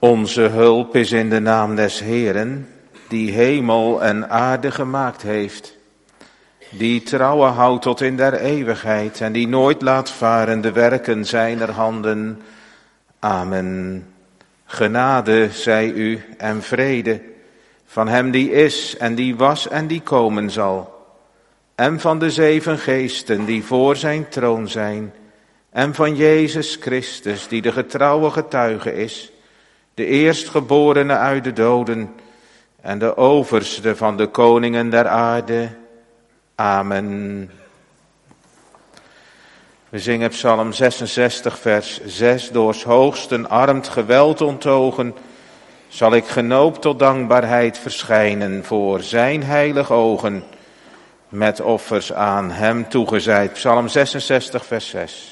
Onze hulp is in de naam des Heeren, die hemel en aarde gemaakt heeft, die trouwe houdt tot in der eeuwigheid en die nooit laat varen de werken zijner handen. Amen. Genade zij u en vrede van hem die is en die was en die komen zal, en van de 7 geesten die voor zijn troon zijn, en van Jezus Christus die de getrouwe getuige is, de eerstgeborene uit de doden en de overste van de koningen der aarde. Amen. We zingen Psalm 66 vers 6. Doors hoogsten armt geweld onttogen, zal ik genoopt tot dankbaarheid verschijnen voor zijn heilig ogen, met offers aan hem toegezeid. Psalm 66 vers 6.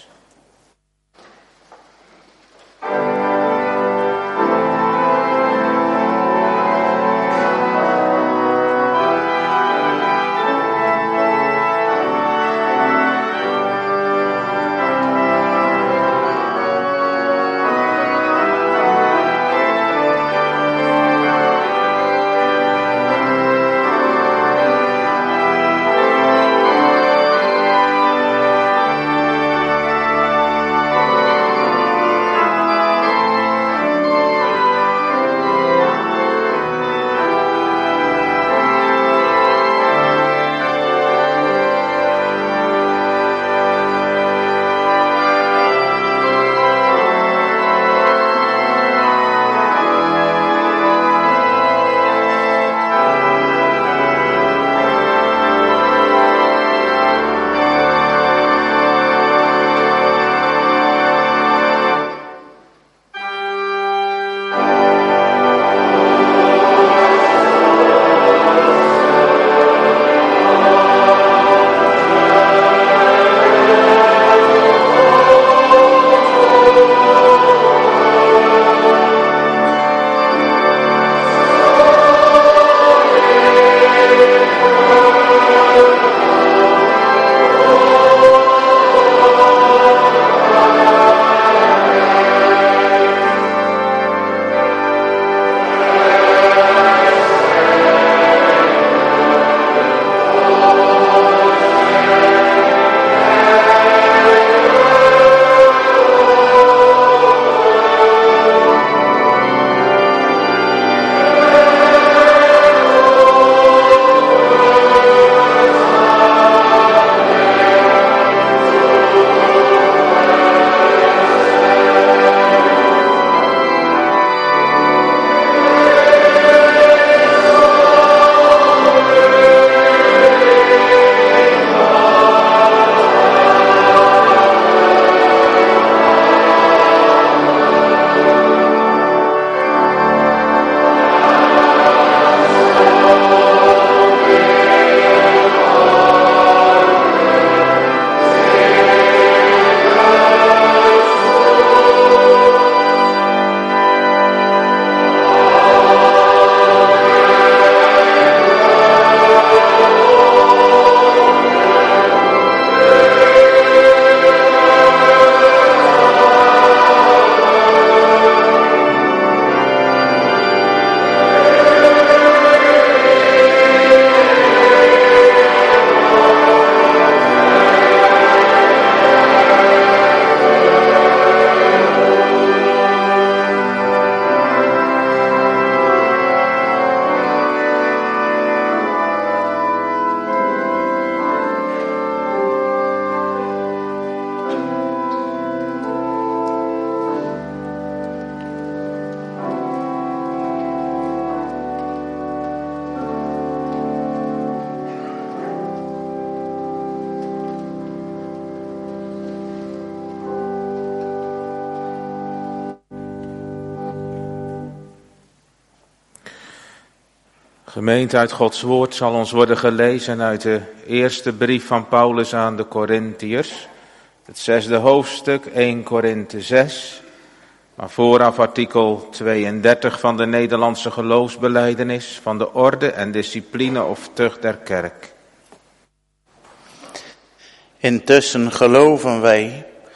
Gemeente, uit Gods woord zal ons worden gelezen uit de eerste brief van Paulus aan de Korintiërs. Het 6e hoofdstuk, 1 Korinthe 6. Maar vooraf artikel 32 van de Nederlandse geloofsbelijdenis van de orde en discipline of tucht der kerk. Intussen geloven wij,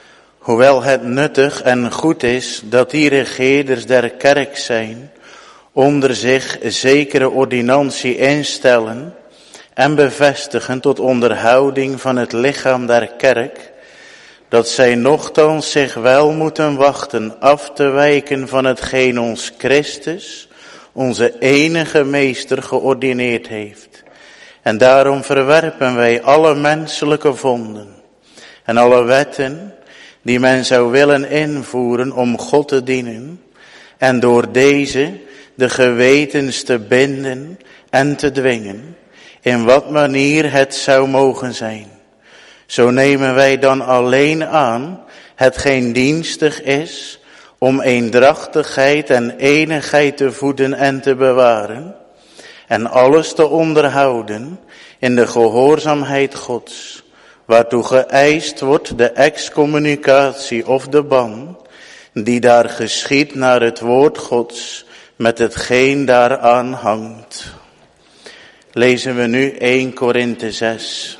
Hoewel het nuttig en goed is dat die regeerders der kerk zijn, onder zich zekere ordinantie instellen en bevestigen tot onderhouding van het lichaam der kerk, dat zij nochtans zich wel moeten wachten af te wijken van hetgeen ons Christus, onze enige meester, geordineerd heeft. En daarom verwerpen wij alle menselijke vonden en alle wetten die men zou willen invoeren om God te dienen en door deze de gewetens te binden en te dwingen, in wat manier het zou mogen zijn. Zo nemen wij dan alleen aan hetgeen dienstig is om eendrachtigheid en eenigheid te voeden en te bewaren en alles te onderhouden in de gehoorzaamheid Gods, waartoe geëist wordt de excommunicatie of de ban, die daar geschiedt naar het woord Gods met hetgeen daaraan hangt. Lezen we nu 1 Korinthe 6.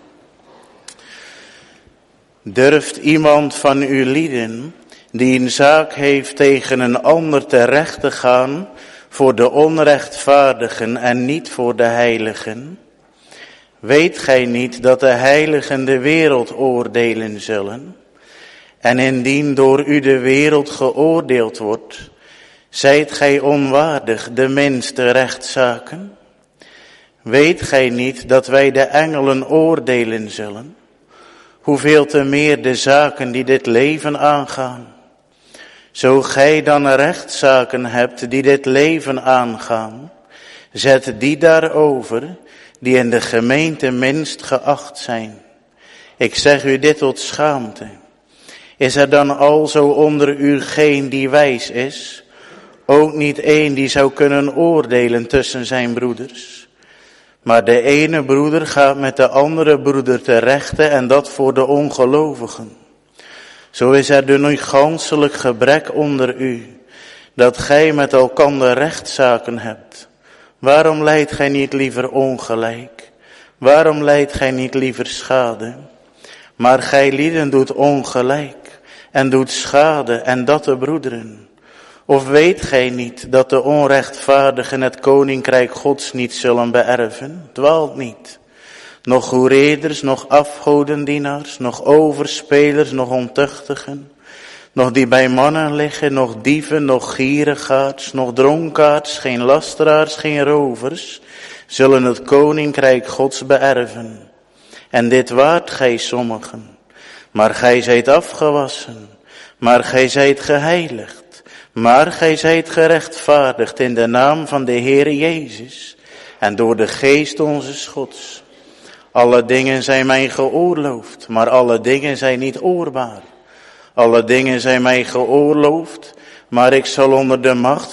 Durft iemand van uw lieden, die een zaak heeft tegen een ander terecht te gaan, voor de onrechtvaardigen en niet voor de heiligen? Weet gij niet dat de heiligen de wereld oordelen zullen? En indien door u de wereld geoordeeld wordt, zijt gij onwaardig de minste rechtszaken? Weet gij niet dat wij de engelen oordelen zullen? Hoeveel te meer de zaken die dit leven aangaan. Zo gij dan rechtszaken hebt die dit leven aangaan, zet die daarover die in de gemeente minst geacht zijn. Ik zeg u dit tot schaamte. Is er dan alzo onder u geen die wijs is, ook niet één die zou kunnen oordelen tussen zijn broeders? Maar de ene broeder gaat met de andere broeder te rechte en dat voor de ongelovigen. Zo is er dus nu ganselijk gebrek onder u, dat gij met elkander rechtszaken hebt. Waarom lijdt gij niet liever ongelijk? Waarom lijdt gij niet liever schade? Maar gij lieden doet ongelijk en doet schade en dat de broederen. Of weet gij niet dat de onrechtvaardigen het koninkrijk Gods niet zullen beërven? Dwaalt niet. Nog hoereders, nog afgodendienaars, nog overspelers, nog ontuchtigen, nog die bij mannen liggen, nog dieven, nog gierigaards, nog dronkaards, geen lasteraars, geen rovers, zullen het koninkrijk Gods beërven. En dit waart gij sommigen, maar gij zijt afgewassen, maar gij zijt geheiligd, maar gij zijt gerechtvaardigd in de naam van de Heere Jezus en door de geest onzes Gods. Alle dingen zijn mij geoorloofd, maar alle dingen zijn niet oorbaar. Alle dingen zijn mij geoorloofd, maar ik zal onder de macht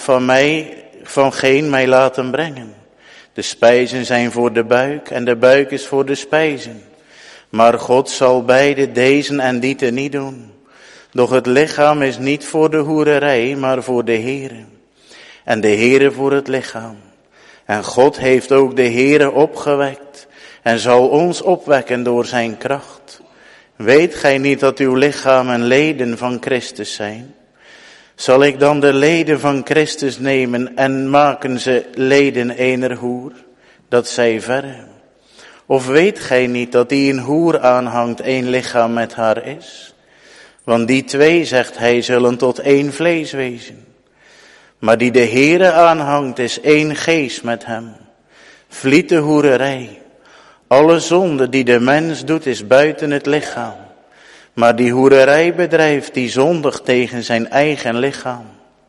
van geen mij laten brengen. De spijzen zijn voor de buik en de buik is voor de spijzen. Maar God zal beide deze en die te niet doen. Doch het lichaam is niet voor de hoererij, maar voor de Heere. En de Heere voor het lichaam. En God heeft ook de Heere opgewekt en zal ons opwekken door zijn kracht. Weet gij niet dat uw lichaam en leden van Christus zijn? Zal ik dan de leden van Christus nemen en maken ze leden ener hoer? Dat zij verre. Of weet gij niet dat die een hoer aanhangt één lichaam met haar is? Want die twee, zegt hij, zullen tot één vlees wezen. Maar die de Heere aanhangt is één geest met hem. Vliet de hoererij. Alle zonde die de mens doet is buiten het lichaam. Maar die hoererij bedrijft die zondigt tegen zijn eigen lichaam.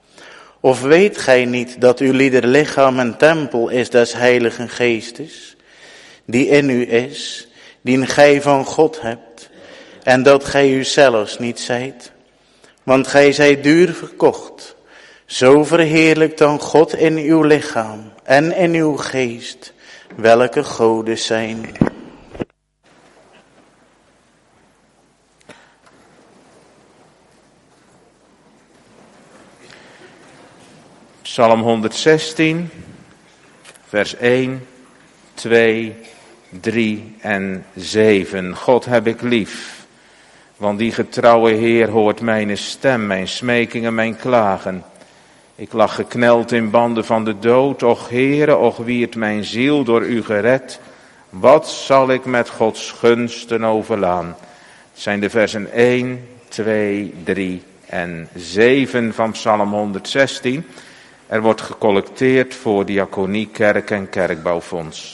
Of weet gij niet dat uw lieder lichaam een tempel is des Heiligen Geestes, die in u is, die gij van God hebt, en dat gij u zelfs niet zijt? Want gij zijt duur verkocht. Zo verheerlijkt dan God in uw lichaam en in uw geest, welke goden zijn. Psalm 116, vers 1, 2, 3 en 7. God heb ik lief, Want die getrouwe Heer hoort mijn stem, mijn smekingen, mijn klagen. Ik lag gekneld in banden van de dood. Och Heere, och wierd mijn ziel door u gered. Wat zal ik met Gods gunsten overlaan? Het zijn de versen 1, 2, 3 en 7 van Psalm 116. Er wordt gecollecteerd voor Diaconie, Kerk en Kerkbouwfonds.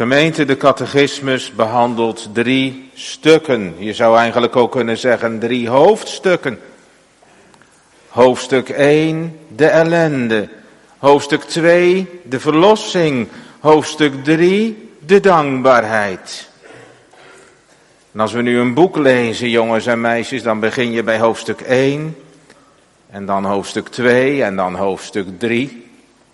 Gemeente, de catechismus behandelt 3 stukken. Je zou eigenlijk ook kunnen zeggen 3 hoofdstukken. Hoofdstuk 1, de ellende. Hoofdstuk 2, de verlossing. Hoofdstuk 3, de dankbaarheid. En als we nu een boek lezen, jongens en meisjes, dan begin je bij hoofdstuk 1. En dan hoofdstuk 2 en dan hoofdstuk 3.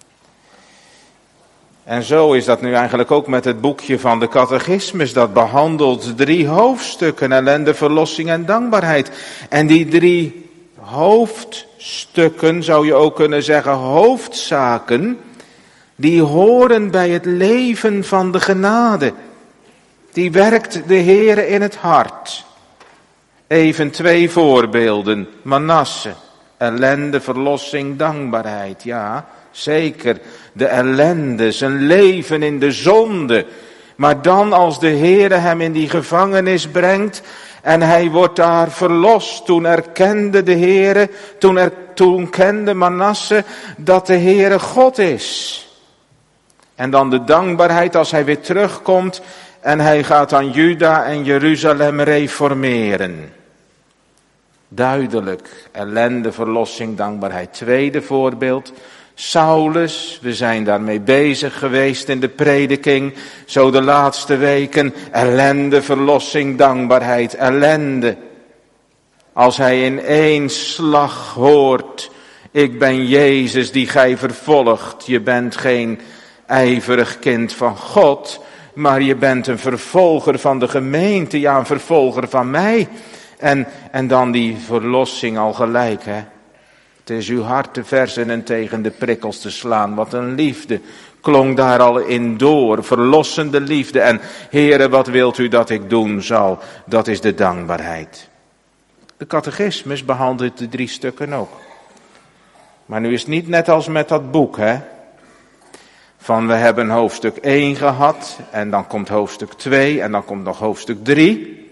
En zo is dat nu eigenlijk ook met het boekje van de catechismus. Dat behandelt 3 hoofdstukken, ellende, verlossing en dankbaarheid. En die 3 hoofdstukken, zou je ook kunnen zeggen hoofdzaken, die horen bij het leven van de genade. Die werkt de Heere in het hart. Even 2 voorbeelden. Manasse, ellende, verlossing, dankbaarheid. Ja, zeker. De ellende, zijn leven in de zonde. Maar dan als de Heere hem in die gevangenis brengt en hij wordt daar verlost. Toen erkende de Heere, toen kende Manasse dat de Heere God is. En dan de dankbaarheid als hij weer terugkomt en hij gaat aan Juda en Jeruzalem reformeren. Duidelijk, ellende, verlossing, dankbaarheid. Tweede voorbeeld, Saulus, we zijn daarmee bezig geweest in de prediking, zo de laatste weken, ellende, verlossing, dankbaarheid, ellende. Als hij in 1 slag hoort, ik ben Jezus die gij vervolgt, je bent geen ijverig kind van God, maar je bent een vervolger van de gemeente, ja, een vervolger van mij. En dan die verlossing al gelijk, hè. Het is uw hart te versen en tegen de prikkels te slaan. Wat een liefde klonk daar al in door, verlossende liefde. En Heere, wat wilt u dat ik doen zal? Dat is de dankbaarheid. De catechismus behandelt de 3 stukken ook. Maar nu is het niet net als met dat boek, hè. Van we hebben hoofdstuk 1 gehad en dan komt hoofdstuk 2 en dan komt nog hoofdstuk 3.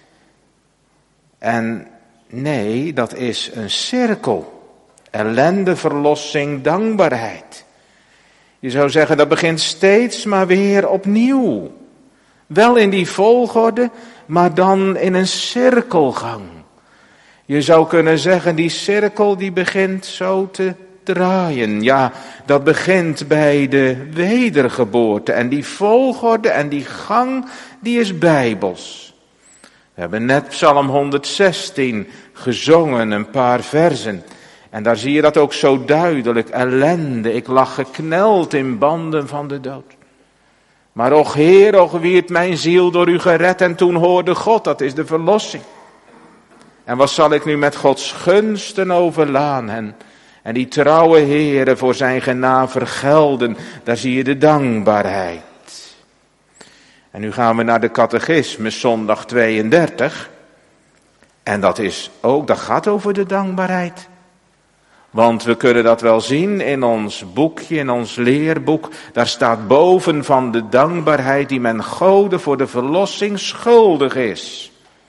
En nee, dat is een cirkel. Ellende, verlossing, dankbaarheid. Je zou zeggen dat begint steeds maar weer opnieuw. Wel in die volgorde, maar dan in een cirkelgang. Je zou kunnen zeggen die cirkel die begint zo te draaien. Ja, dat begint bij de wedergeboorte. En die volgorde en die gang, die is bijbels. We hebben net Psalm 116 gezongen, een paar versen. En daar zie je dat ook zo duidelijk. Ellende, ik lag gekneld in banden van de dood. Maar och Heer, och wierd mijn ziel door u gered. En toen hoorde God, dat is de verlossing. En wat zal ik nu met Gods gunsten overlaan en die trouwe Heere voor zijn genade vergelden. Daar zie je de dankbaarheid. En nu gaan we naar de catechismus, zondag 32. En dat gaat over de dankbaarheid. Want we kunnen dat wel zien in ons boekje, in ons leerboek. Daar staat boven van de dankbaarheid die men Gode voor de verlossing schuldig is.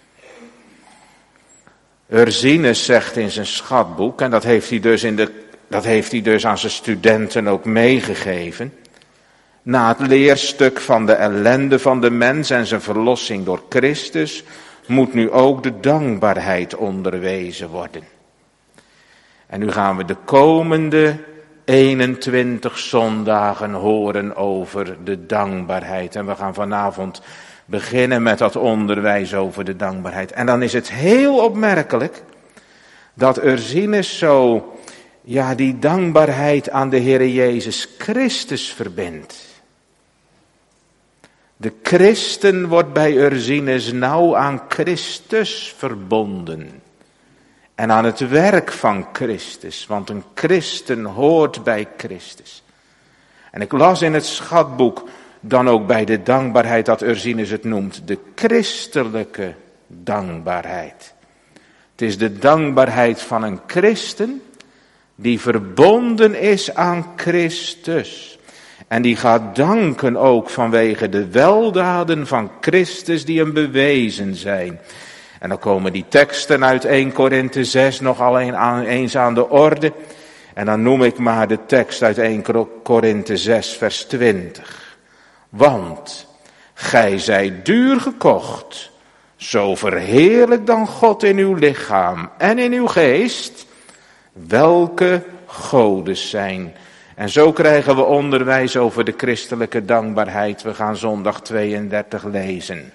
Ursinus zegt in zijn schatboek, en dat heeft hij dus aan zijn studenten ook meegegeven. Na het leerstuk van de ellende van de mens en zijn verlossing door Christus, moet nu ook de dankbaarheid onderwezen worden. En nu gaan we de komende 21 zondagen horen over de dankbaarheid. En we gaan vanavond beginnen met dat onderwijs over de dankbaarheid. En dan is het heel opmerkelijk dat Ursinus zo, die dankbaarheid aan de Heere Jezus Christus verbindt. De christen wordt bij Ursinus nauw aan Christus verbonden. En aan het werk van Christus, want een christen hoort bij Christus. En ik las in het schatboek dan ook bij de dankbaarheid dat Ursinus het noemt, de christelijke dankbaarheid. Het is de dankbaarheid van een christen die verbonden is aan Christus. En die gaat danken ook vanwege de weldaden van Christus die hem bewezen zijn. En dan komen die teksten uit 1 Korinthe 6 nog eens aan de orde. En dan noem ik maar de tekst uit 1 Korinthe 6 vers 20. Want Gij zijt duur gekocht. Zo verheerlijk dan God in uw lichaam en in uw geest, welke godes zijn. En zo krijgen we onderwijs over de christelijke dankbaarheid. We gaan zondag 32 lezen.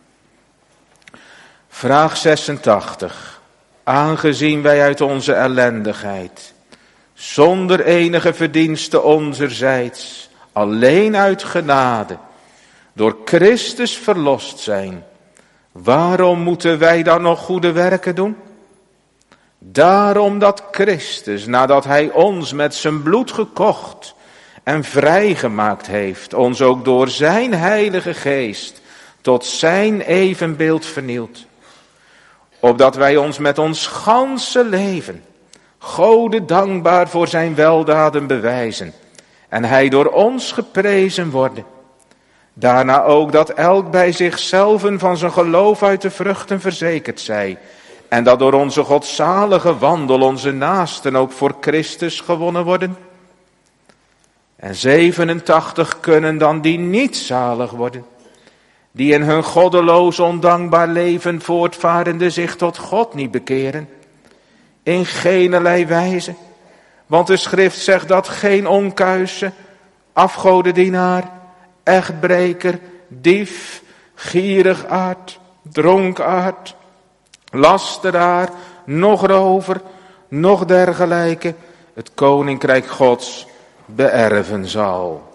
Vraag 86. Aangezien wij uit onze ellendigheid, zonder enige verdienste onzerzijds, alleen uit genade, door Christus verlost zijn, waarom moeten wij dan nog goede werken doen? Daarom dat Christus, nadat hij ons met zijn bloed gekocht en vrijgemaakt heeft, ons ook door zijn heilige geest tot zijn evenbeeld vernielt, opdat wij ons met ons ganse leven Gode dankbaar voor zijn weldaden bewijzen en hij door ons geprezen worden. Daarna ook dat elk bij zichzelf van zijn geloof uit de vruchten verzekerd zij, en dat door onze godzalige wandel onze naasten ook voor Christus gewonnen worden. En 87 kunnen dan die niet zalig worden, die in hun goddeloos ondankbaar leven voortvarende zich tot God niet bekeren. In geenerlei wijze, want de schrift zegt dat geen onkuise, afgodendienaar, echtbreker, dief, gierigaard, dronkaard, lasteraar, nog rover, nog dergelijke het koninkrijk Gods beërven zal.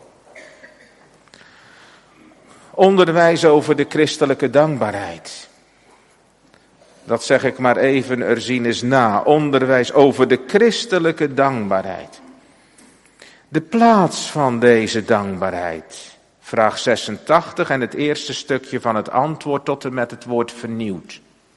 Onderwijs over de christelijke dankbaarheid. Dat zeg ik maar even, er zien eens na. Onderwijs over de christelijke dankbaarheid. De plaats van deze dankbaarheid. Vraag 86 en het eerste stukje van het antwoord tot en met het woord vernieuwd.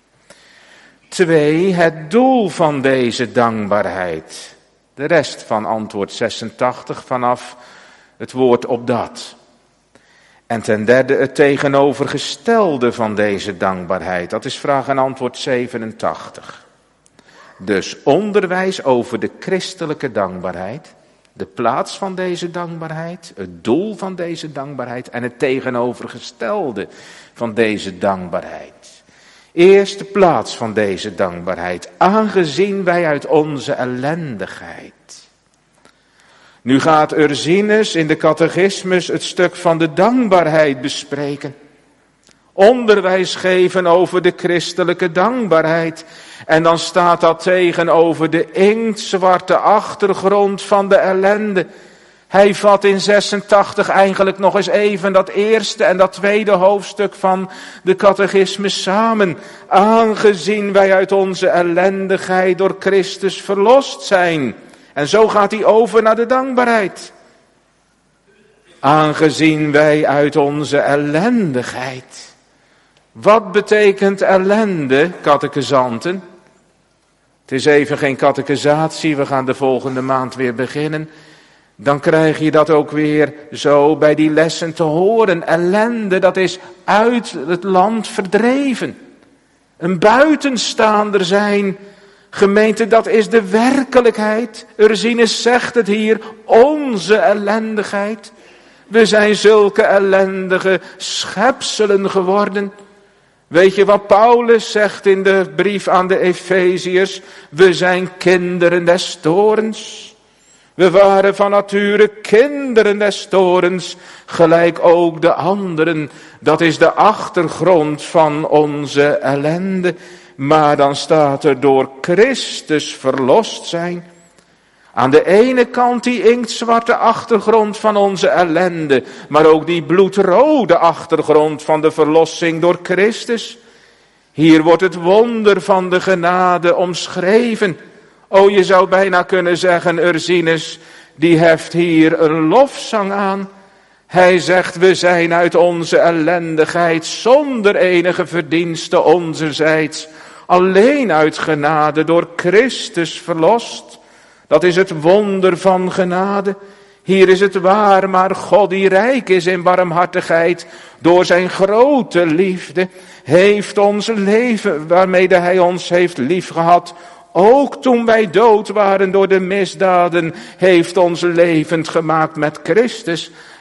2. Het doel van deze dankbaarheid. De rest van antwoord 86 vanaf het woord opdat. En ten derde het tegenovergestelde van deze dankbaarheid. Dat is vraag en antwoord 87. Dus onderwijs over de christelijke dankbaarheid. De plaats van deze dankbaarheid. Het doel van deze dankbaarheid. En het tegenovergestelde van deze dankbaarheid. Eerst de plaats van deze dankbaarheid. Aangezien wij uit onze ellendigheid. Nu gaat Ursinus in de catechismus het stuk van de dankbaarheid bespreken. Onderwijs geven over de christelijke dankbaarheid. En dan staat dat tegenover de inktzwarte achtergrond van de ellende. Hij vat in 86 eigenlijk nog eens even dat eerste en dat tweede hoofdstuk van de catechismus samen. Aangezien wij uit onze ellendigheid door Christus verlost zijn. En zo gaat hij over naar de dankbaarheid. Aangezien wij uit onze ellendigheid. Wat betekent ellende, catechizanten? Het is even geen catechisatie, we gaan de volgende maand weer beginnen. Dan krijg je dat ook weer zo bij die lessen te horen. Ellende, dat is uit het land verdreven. Een buitenstaander zijn. Gemeente, dat is de werkelijkheid. Ursinus zegt het hier, onze ellendigheid. We zijn zulke ellendige schepselen geworden. Weet je wat Paulus zegt in de brief aan de Efeziërs? We zijn kinderen des toorns. We waren van nature kinderen des toorns, gelijk ook de anderen. Dat is de achtergrond van onze ellende. Maar dan staat er door Christus verlost zijn. Aan de ene kant die inktzwarte achtergrond van onze ellende, maar ook die bloedrode achtergrond van de verlossing door Christus. Hier wordt het wonder van de genade omschreven. O, je zou bijna kunnen zeggen, Ursinus, die heft hier een lofzang aan. Hij zegt, we zijn uit onze ellendigheid zonder enige verdienste onzerzijds, alleen uit genade door Christus verlost. Dat is het wonder van genade. Hier is het waar, maar God die rijk is in barmhartigheid, door zijn grote liefde, heeft ons leven, waarmede hij ons heeft liefgehad, ook toen wij dood waren door de misdaden, heeft ons levend gemaakt met Christus.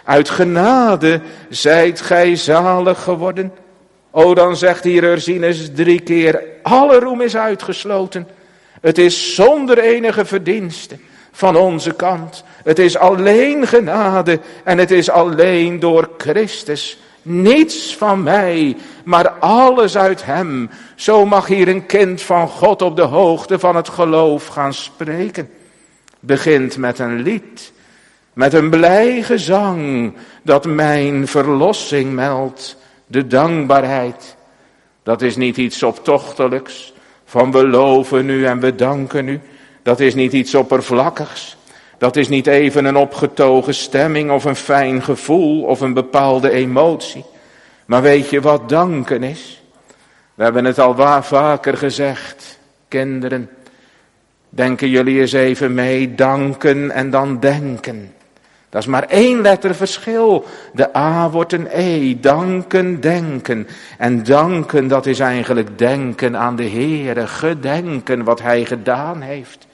Uit genade zijt gij zalig geworden. O, dan zegt hier Ursinus 3 keer, alle roem is uitgesloten. Het is zonder enige verdienste van onze kant. Het is alleen genade en het is alleen door Christus. Niets van mij, maar alles uit hem. Zo mag hier een kind van God op de hoogte van het geloof gaan spreken. Begint met een lied, met een blij gezang, dat mijn verlossing meldt. De dankbaarheid, dat is niet iets optochtelijks, van we loven u en we danken u. Dat is niet iets oppervlakkigs. Dat is niet even een opgetogen stemming of een fijn gevoel of een bepaalde emotie. Maar weet je wat danken is? We hebben het al vaker gezegd, kinderen. Denken jullie eens even mee, danken en dan denken. Dat is maar 1 letter verschil. De A wordt een E, danken, denken. En danken, dat is eigenlijk denken aan de Heere, gedenken wat Hij gedaan heeft.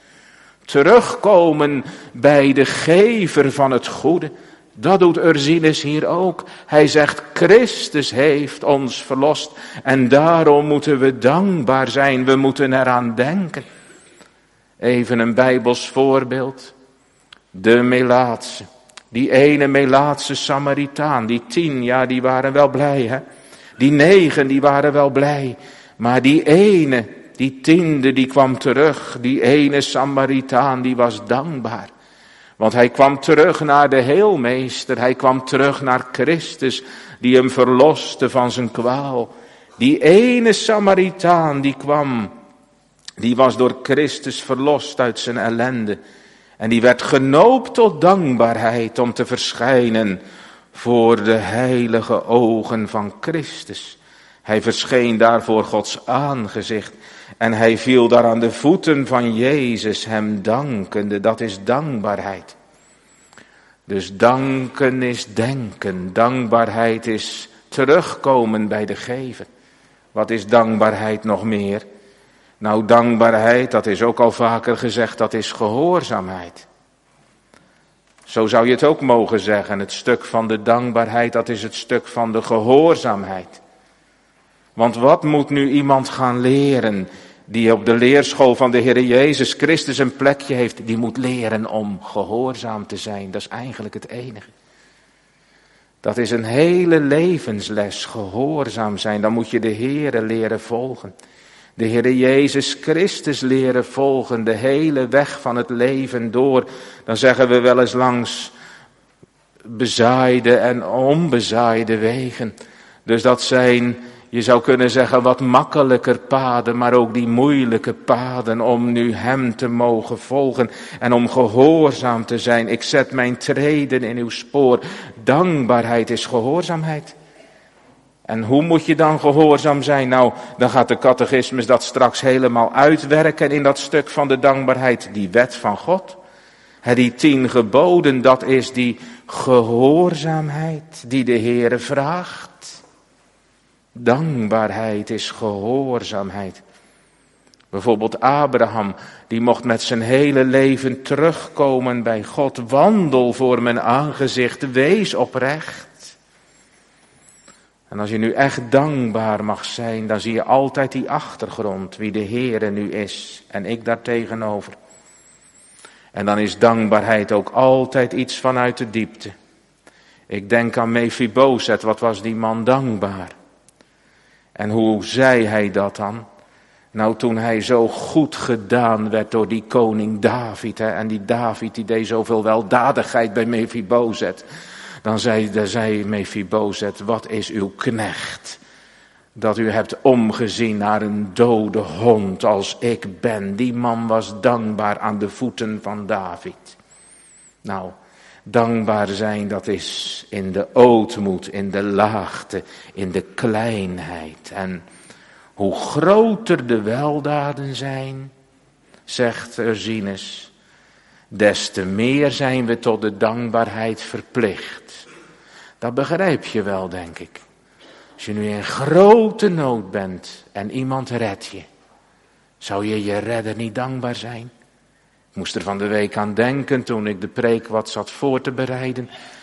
Terugkomen bij de gever van het goede. Dat doet Ursinus hier ook. Hij zegt, Christus heeft ons verlost. En daarom moeten we dankbaar zijn, we moeten eraan denken. Even een Bijbels voorbeeld. De Melaatse. Die ene Melaatse Samaritaan, die 10, ja, die waren wel blij, hè. Die 9, die waren wel blij. Maar die ene, die 10e, die kwam terug. Die ene Samaritaan, die was dankbaar. Want hij kwam terug naar de Heelmeester. Hij kwam terug naar Christus, die hem verloste van zijn kwaal. Die ene Samaritaan, die kwam, die was door Christus verlost uit zijn ellende. En die werd genoopt tot dankbaarheid om te verschijnen voor de heilige ogen van Christus. Hij verscheen daar voor Gods aangezicht en hij viel daar aan de voeten van Jezus, hem dankende. Dat is dankbaarheid. Dus danken is denken. Dankbaarheid is terugkomen bij de gever. Wat is dankbaarheid nog meer? Nou, dankbaarheid, dat is ook al vaker gezegd, dat is gehoorzaamheid. Zo zou je het ook mogen zeggen. Het stuk van de dankbaarheid, dat is het stuk van de gehoorzaamheid. Want wat moet nu iemand gaan leren die op de leerschool van de Heer Jezus Christus een plekje heeft? Die moet leren om gehoorzaam te zijn. Dat is eigenlijk het enige. Dat is een hele levensles, gehoorzaam zijn. Dan moet je de Heere leren volgen. De Heer Jezus Christus leren volgen, de hele weg van het leven door. Dan zeggen we wel eens langs bezaaide en onbezaaide wegen. Dus dat zijn, je zou kunnen zeggen, wat makkelijker paden, maar ook die moeilijke paden om nu hem te mogen volgen en om gehoorzaam te zijn. Ik zet mijn treden in uw spoor. Dankbaarheid is gehoorzaamheid. En hoe moet je dan gehoorzaam zijn? Nou, dan gaat de catechismus dat straks helemaal uitwerken in dat stuk van de dankbaarheid. Die wet van God. Die 10 geboden, dat is die gehoorzaamheid die de Heere vraagt. Dankbaarheid is gehoorzaamheid. Bijvoorbeeld Abraham, die mocht met zijn hele leven terugkomen bij God. Wandel voor mijn aangezicht, wees oprecht. En als je nu echt dankbaar mag zijn, dan zie je altijd die achtergrond, wie de Heere nu is en ik daar tegenover. En dan is dankbaarheid ook altijd iets vanuit de diepte. Ik denk aan Mephibozet, wat was die man dankbaar. En hoe zei hij dat dan? Nou, toen hij zo goed gedaan werd door die koning David, en die David die deed zoveel weldadigheid bij Mephibozet. Dan zei Mephibozet, wat is uw knecht, dat u hebt omgezien naar een dode hond als ik ben. Die man was dankbaar aan de voeten van David. Nou, dankbaar zijn, dat is in de ootmoed, in de laagte, in de kleinheid. En hoe groter de weldaden zijn, zegt Ursinus, des te meer zijn we tot de dankbaarheid verplicht. Dat begrijp je wel, denk ik. Als je nu in grote nood bent en iemand redt je, zou je je redder niet dankbaar zijn? Ik moest er van de week aan denken toen ik de preek wat zat voor te bereiden.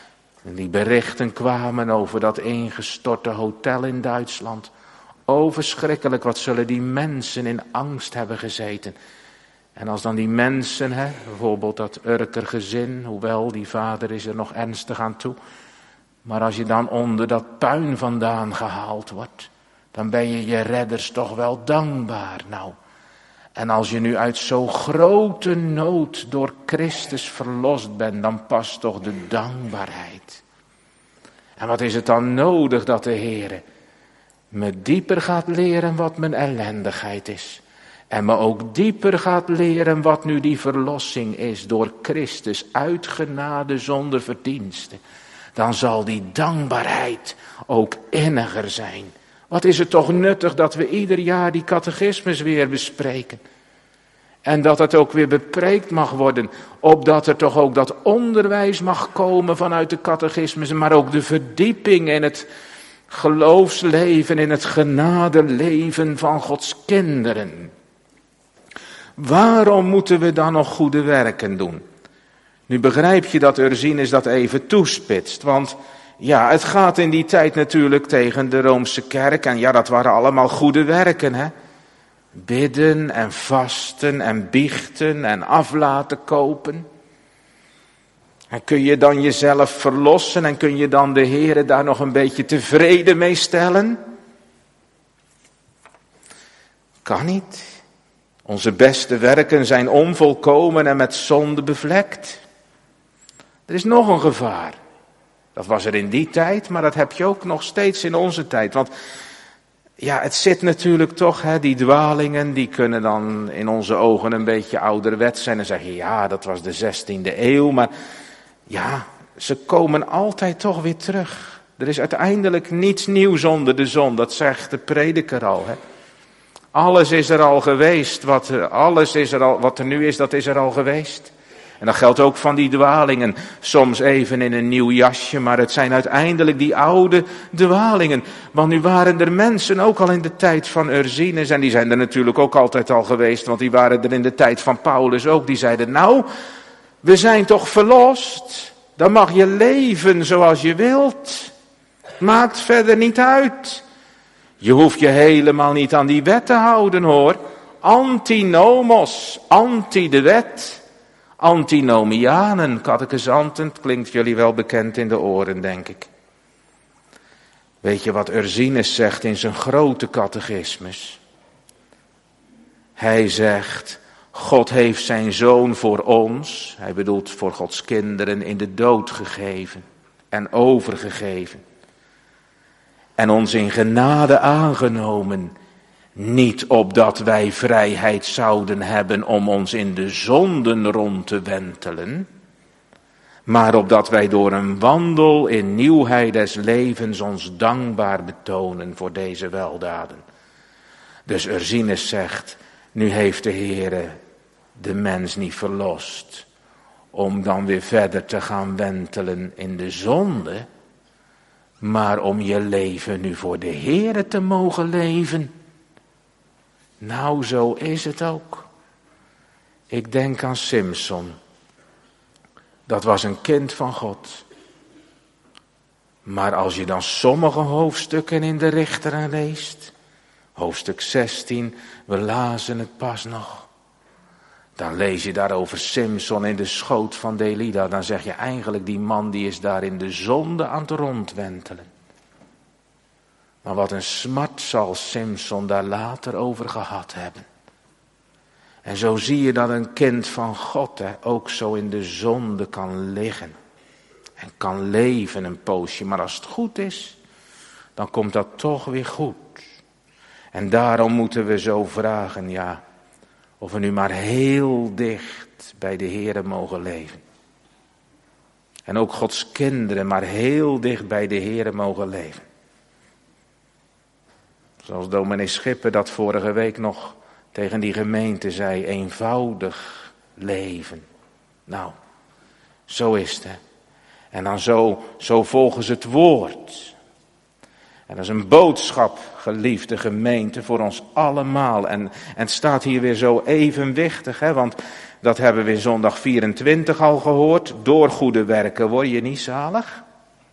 En die berichten kwamen over dat ingestorte hotel in Duitsland. Verschrikkelijk, wat zullen die mensen in angst hebben gezeten. En als dan die mensen, bijvoorbeeld dat Urker gezin, hoewel die vader is er nog ernstig aan toe. Maar als je dan onder dat puin vandaan gehaald wordt, dan ben je je redders toch wel dankbaar. Nou, en als je nu uit zo'n grote nood door Christus verlost bent, dan past toch de dankbaarheid. En wat is het dan nodig dat de Heere me dieper gaat leren wat mijn ellendigheid is. En me ook dieper gaat leren wat nu die verlossing is door Christus uit genade zonder verdienste. Dan zal die dankbaarheid ook inniger zijn. Wat is het toch nuttig dat we ieder jaar die catechismus weer bespreken. En dat het ook weer bepreekt mag worden. Opdat er toch ook dat onderwijs mag komen vanuit de catechismus. Maar ook de verdieping in het geloofsleven, in het genadeleven van Gods kinderen. Waarom moeten we dan nog goede werken doen? Nu begrijp je dat Ursinus dat even toespitst. Want ja, het gaat in die tijd natuurlijk tegen de Roomse kerk. En ja, dat waren allemaal goede werken, hè. Bidden en vasten en biechten en aflaten kopen. En kun je dan jezelf verlossen en kun je dan de Heere daar nog een beetje tevreden mee stellen? Kan niet. Onze beste werken zijn onvolkomen en met zonde bevlekt. Er is nog een gevaar. Dat was er in die tijd, maar dat heb je ook nog steeds in onze tijd. Want ja, het zit natuurlijk toch, die dwalingen, die kunnen dan in onze ogen een beetje ouderwets zijn. En zeggen, ja, dat was de 16e eeuw, maar ja, ze komen altijd toch weer terug. Er is uiteindelijk niets nieuws onder de zon, dat zegt de prediker al. Alles is er al geweest, wat er nu is, dat is er al geweest. En dat geldt ook van die dwalingen, soms even in een nieuw jasje, maar het zijn uiteindelijk die oude dwalingen. Want nu waren er mensen, ook al in de tijd van Ursinus, en die zijn er natuurlijk ook altijd al geweest, want die waren er in de tijd van Paulus ook, die zeiden, nou, we zijn toch verlost, dan mag je leven zoals je wilt, maakt verder niet uit. Je hoeft je helemaal niet aan die wet te houden, hoor. Antinomos, anti de wet. Antinomianen, catechisanten, het klinkt jullie wel bekend in de oren, denk ik. Weet je wat Ursinus zegt in zijn grote catechismus? Hij zegt, God heeft zijn zoon voor ons, hij bedoelt voor Gods kinderen, in de dood gegeven en overgegeven. En ons in genade aangenomen. Niet opdat wij vrijheid zouden hebben om ons in de zonden rond te wentelen. Maar opdat wij door een wandel in nieuwheid des levens ons dankbaar betonen voor deze weldaden. Dus Ursinus zegt, nu heeft de Heere de mens niet verlost. Om dan weer verder te gaan wentelen in de zonde. Maar om je leven nu voor de Heere te mogen leven. Nou, zo is het ook. Ik denk aan Simson. Dat was een kind van God. Maar als je dan sommige hoofdstukken in de Richteren leest. Hoofdstuk 16, we lazen het pas nog. Dan lees je daar over Simson in de schoot van Delila. Dan zeg je eigenlijk, die man die is daar in de zonde aan het rondwentelen. Maar wat een smart zal Simson daar later over gehad hebben. En zo zie je dat een kind van God ook zo in de zonde kan liggen. En kan leven een poosje. Maar als het goed is, dan komt dat toch weer goed. En daarom moeten we zo vragen, ja, of we nu maar heel dicht bij de Heere mogen leven. En ook Gods kinderen maar heel dicht bij de Heere mogen leven. Zoals dominee Schipper dat vorige week nog tegen die gemeente zei, eenvoudig leven. Nou, zo is het. En dan zo volgens het woord. En dat is een boodschap, geliefde gemeente, voor ons allemaal. En het staat hier weer zo evenwichtig, want dat hebben we in zondag 24 al gehoord. Door goede werken word je niet zalig.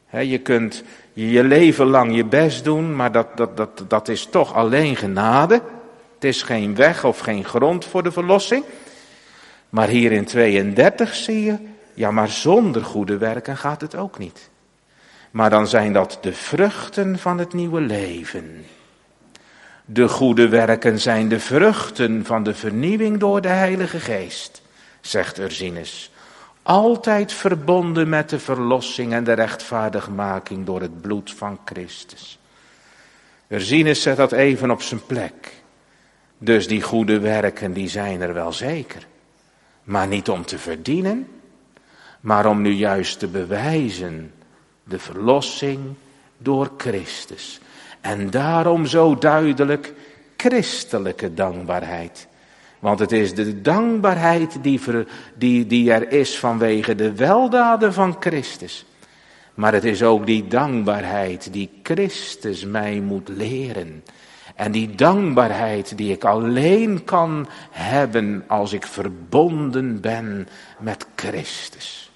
Je kunt je leven lang je best doen, maar dat is toch alleen genade. Het is geen weg of geen grond voor de verlossing. Maar hier in 32 zie je, ja, maar zonder goede werken gaat het ook niet. Maar dan zijn dat de vruchten van het nieuwe leven. De goede werken zijn de vruchten van de vernieuwing door de Heilige Geest, zegt Ursinus. Altijd verbonden met de verlossing en de rechtvaardigmaking door het bloed van Christus. Ursinus zet dat even op zijn plek. Dus die goede werken, die zijn er wel zeker. Maar niet om te verdienen, maar om nu juist te bewijzen de verlossing door Christus. En daarom zo duidelijk christelijke dankbaarheid. Want het is de dankbaarheid die er is vanwege de weldaden van Christus. Maar het is ook die dankbaarheid die Christus mij moet leren. En die dankbaarheid die ik alleen kan hebben als ik verbonden ben met Christus.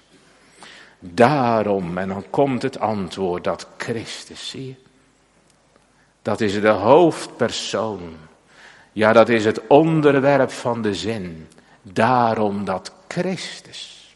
Daarom, en dan komt het antwoord, dat Christus, zie je. Dat is de hoofdpersoon. Ja, dat is het onderwerp van de zin. Daarom dat Christus.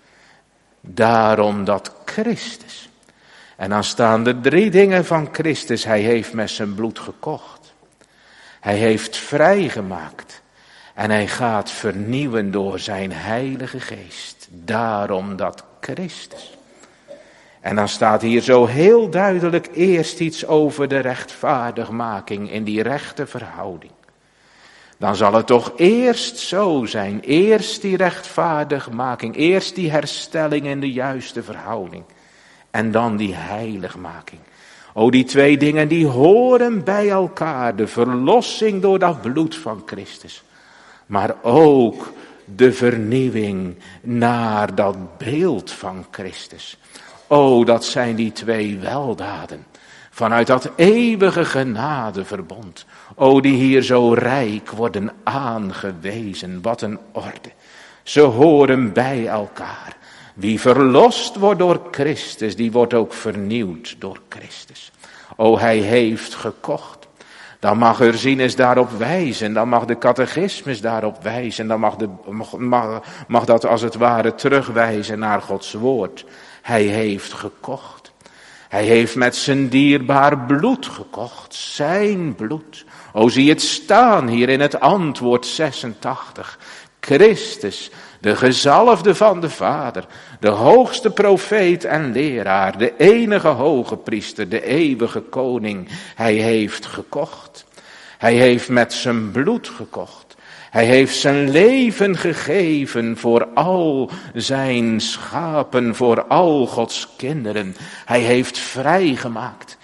Daarom dat Christus. En dan staan er 3 dingen van Christus. Hij heeft met zijn bloed gekocht. Hij heeft vrijgemaakt. En hij gaat vernieuwen door zijn Heilige Geest. Daarom dat Christus. En dan staat hier zo heel duidelijk eerst iets over de rechtvaardigmaking in die rechte verhouding. Dan zal het toch eerst zo zijn, eerst die rechtvaardigmaking, eerst die herstelling in de juiste verhouding. En dan die heiligmaking. O, die 2 dingen die horen bij elkaar, de verlossing door dat bloed van Christus. Maar ook de vernieuwing naar dat beeld van Christus. O, dat zijn die 2 weldaden. Vanuit dat eeuwige genadeverbond. O, die hier zo rijk worden aangewezen. Wat een orde. Ze horen bij elkaar. Wie verlost wordt door Christus, die wordt ook vernieuwd door Christus. O, hij heeft gekocht. Dan mag Ursinus daarop wijzen, dan mag de catechismus daarop wijzen, dan mag dat als het ware terugwijzen naar Gods woord. Hij heeft gekocht. Hij heeft met zijn dierbaar bloed gekocht, zijn bloed. O, zie het staan hier in het antwoord 86. Christus, de gezalfde van de Vader, de hoogste profeet en leraar, de enige hoge priester, de eeuwige koning. Hij heeft gekocht. Hij heeft met zijn bloed gekocht. Hij heeft zijn leven gegeven voor al zijn schapen, voor al Gods kinderen. Hij heeft vrijgemaakt.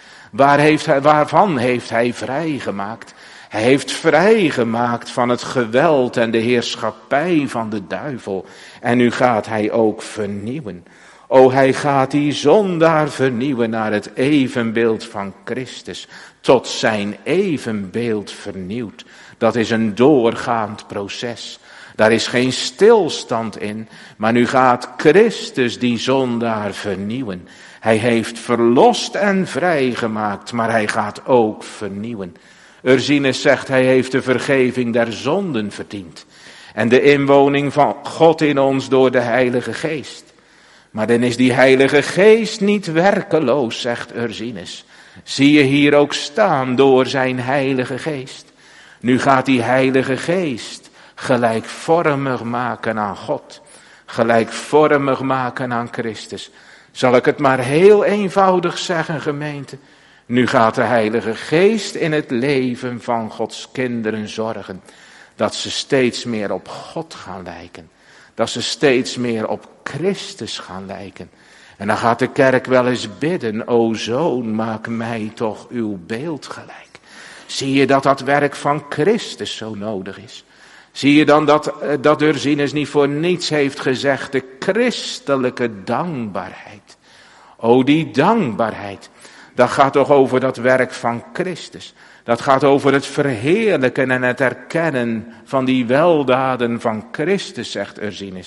Waarvan heeft hij vrijgemaakt? Hij heeft vrijgemaakt van het geweld en de heerschappij van de duivel. En nu gaat hij ook vernieuwen. O, hij gaat die zondaar vernieuwen naar het evenbeeld van Christus. Tot zijn evenbeeld vernieuwd. Dat is een doorgaand proces. Daar is geen stilstand in. Maar nu gaat Christus die zondaar vernieuwen. Hij heeft verlost en vrijgemaakt, maar hij gaat ook vernieuwen. Ursinus zegt, hij heeft de vergeving der zonden verdiend. En de inwoning van God in ons door de Heilige Geest. Maar dan is die Heilige Geest niet werkeloos, zegt Ursinus. Zie je hier ook staan door zijn Heilige Geest. Nu gaat die Heilige Geest gelijkvormig maken aan God. Gelijkvormig maken aan Christus. Zal ik het maar heel eenvoudig zeggen, gemeente? Nu gaat de Heilige Geest in het leven van Gods kinderen zorgen. Dat ze steeds meer op God gaan lijken. Dat ze steeds meer op Christus gaan lijken. En dan gaat de kerk wel eens bidden. O Zoon, maak mij toch uw beeld gelijk. Zie je dat dat werk van Christus zo nodig is? Zie je dan dat Ursinus niet voor niets heeft gezegd, de christelijke dankbaarheid. O, die dankbaarheid. Dat gaat toch over dat werk van Christus. Dat gaat over het verheerlijken en het erkennen van die weldaden van Christus, zegt Ursinus.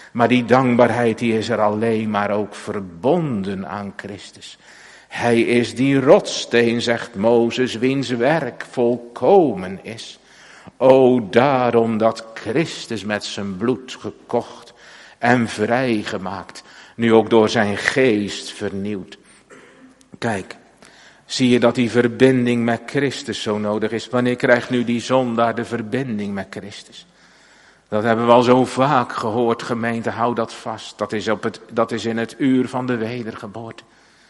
Maar die dankbaarheid die is er alleen maar ook verbonden aan Christus. Hij is die rotssteen, zegt Mozes, wiens werk volkomen is. O, daarom dat Christus met zijn bloed gekocht en vrijgemaakt, nu ook door zijn geest vernieuwd. Kijk, zie je dat die verbinding met Christus zo nodig is? Wanneer krijgt nu die zondaar de verbinding met Christus? Dat hebben we al zo vaak gehoord, gemeente, hou dat vast. Dat is in het uur van de wedergeboorte.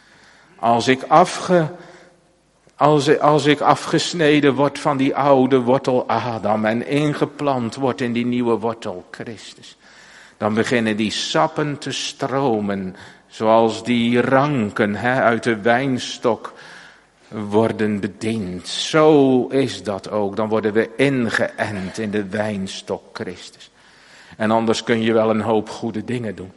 Als ik afgesneden word van die oude wortel Adam en ingeplant word in die nieuwe wortel Christus, dan beginnen die sappen te stromen, zoals die ranken uit de wijnstok worden bediend. Zo is dat ook. Dan worden we ingeënt in de wijnstok Christus. En anders kun je wel een hoop goede dingen doen.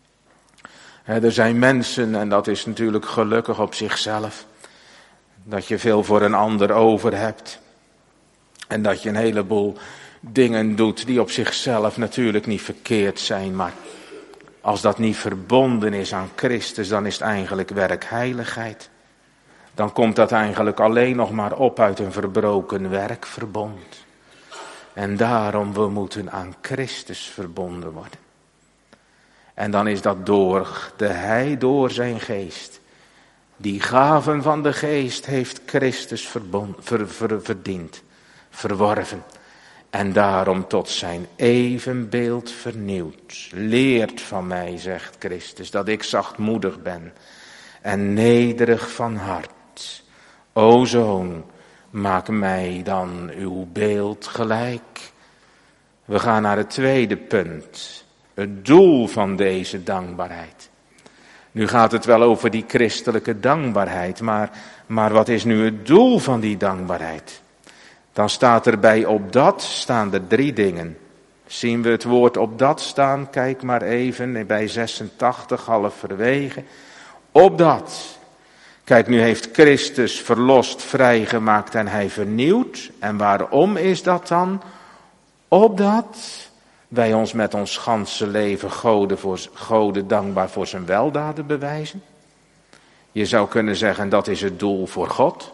Er zijn mensen, en dat is natuurlijk gelukkig op zichzelf, dat je veel voor een ander over hebt. En dat je een heleboel dingen doet die op zichzelf natuurlijk niet verkeerd zijn. Maar als dat niet verbonden is aan Christus, dan is het eigenlijk werkheiligheid. Dan komt dat eigenlijk alleen nog maar op uit een verbroken werkverbond. En daarom, we moeten aan Christus verbonden worden. En dan is dat door zijn geest. Die gaven van de geest heeft Christus verdiend, verworven. En daarom tot zijn evenbeeld vernieuwd. Leert van mij, zegt Christus, dat ik zachtmoedig ben en nederig van hart. O zoon, maak mij dan uw beeld gelijk. We gaan naar het tweede punt. Het doel van deze dankbaarheid. Nu gaat het wel over die christelijke dankbaarheid, maar wat is nu het doel van die dankbaarheid? Dan staat erbij opdat, staan er 3 dingen. Zien we het woord opdat staan? Kijk maar even bij 86, halverwege. Opdat. Kijk, nu heeft Christus verlost, vrijgemaakt en hij vernieuwd. En waarom is dat dan? Opdat wij ons met ons ganse leven Gode dankbaar voor zijn weldaden bewijzen. Je zou kunnen zeggen, dat is het doel voor God.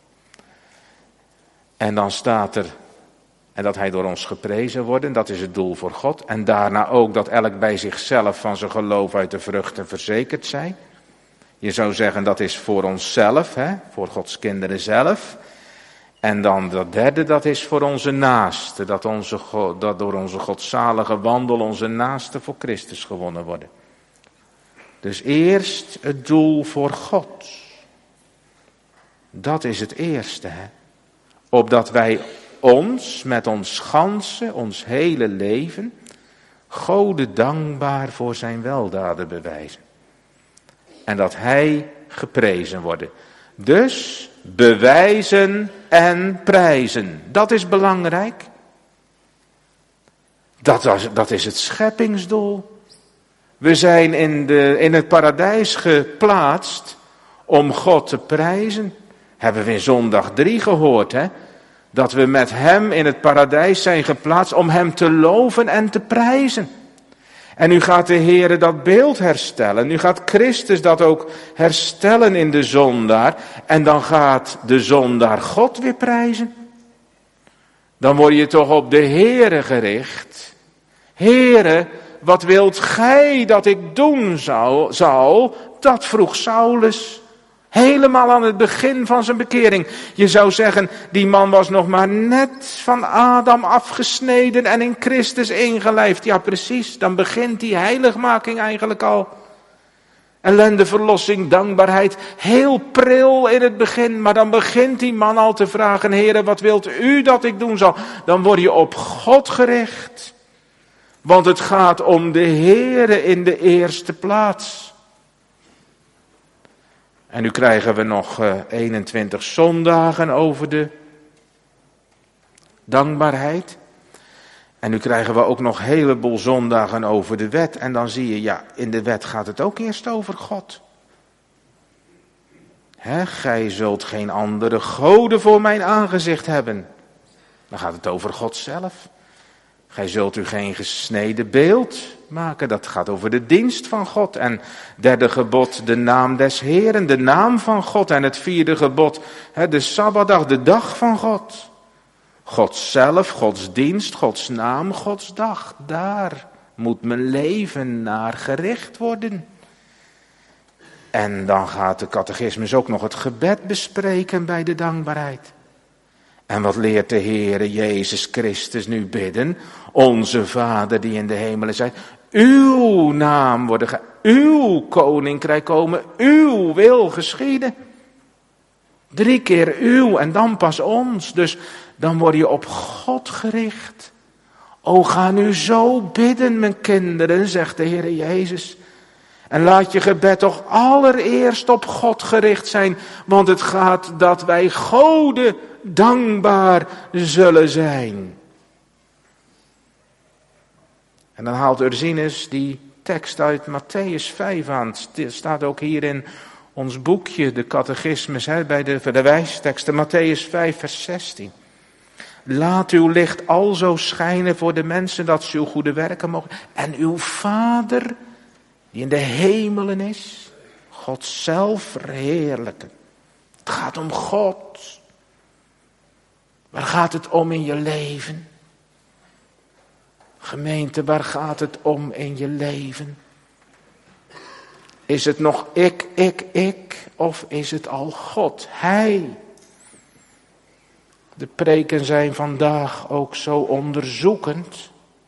En dan staat er, en dat hij door ons geprezen wordt, dat is het doel voor God. En daarna ook dat elk bij zichzelf van zijn geloof uit de vruchten verzekerd zij. Je zou zeggen, dat is voor onszelf, voor Gods kinderen zelf. En dan dat derde, dat is voor onze naasten. Dat door onze godzalige wandel onze naasten voor Christus gewonnen worden. Dus eerst het doel voor God. Dat is het eerste. Opdat wij ons met ons ganse, ons hele leven, Gode dankbaar voor zijn weldaden bewijzen. En dat hij geprezen wordt. Dus bewijzen en prijzen. Dat is belangrijk. Dat is het scheppingsdoel. We zijn in het paradijs geplaatst om God te prijzen. Hebben we in zondag 3 gehoord, dat we met hem in het paradijs zijn geplaatst om hem te loven en te prijzen. En nu gaat de Heere dat beeld herstellen. Nu gaat Christus dat ook herstellen in de zondaar. En dan gaat de zondaar God weer prijzen. Dan word je toch op de Heere gericht. Heere, wat wilt gij dat ik doen zal? Dat vroeg Saulus. Helemaal aan het begin van zijn bekering. Je zou zeggen, die man was nog maar net van Adam afgesneden en in Christus ingelijfd. Ja, precies, dan begint die heiligmaking eigenlijk al. Ellende, verlossing, dankbaarheid, heel pril in het begin. Maar dan begint die man al te vragen, Heere, wat wilt u dat ik doen zal? Dan word je op God gericht. Want het gaat om de Heere in de eerste plaats. En nu krijgen we nog 21 zondagen over de dankbaarheid. En nu krijgen we ook nog een heleboel zondagen over de wet. En dan zie je, ja, in de wet gaat het ook eerst over God. Gij zult geen andere goden voor mijn aangezicht hebben. Dan gaat het over God zelf. Gij zult u geen gesneden beeld maken. Dat gaat over de dienst van God. En derde gebod, de naam des Heeren, de naam van God. En het vierde gebod, de Sabbatdag, de dag van God. God zelf, Gods dienst, Gods naam, Gods dag. Daar moet mijn leven naar gericht worden. En dan gaat de catechismus ook nog het gebed bespreken bij de dankbaarheid. En wat leert de Heere Jezus Christus nu bidden? Onze Vader die in de hemelen zijt. Uw naam worden uw koninkrijk komen, uw wil geschieden. 3 keer uw en dan pas ons. Dus dan word je op God gericht. O, ga nu zo bidden, mijn kinderen, zegt de Heere Jezus. En laat je gebed toch allereerst op God gericht zijn. Want het gaat dat wij Gode dankbaar zullen zijn. En dan haalt Ursinus die tekst uit Mattheüs 5 aan. Het staat ook hier in ons boekje, de catechismus, bij de wijsteksten. Mattheüs 5 vers 16. Laat uw licht alzo schijnen voor de mensen dat ze uw goede werken mogen. En uw Vader die in de hemelen is, God zelf verheerlijken. Het gaat om God. Waar gaat het om in je leven? Gemeente, waar gaat het om in je leven? Is het nog ik, of is het al God, Hij? De preken zijn vandaag ook zo onderzoekend.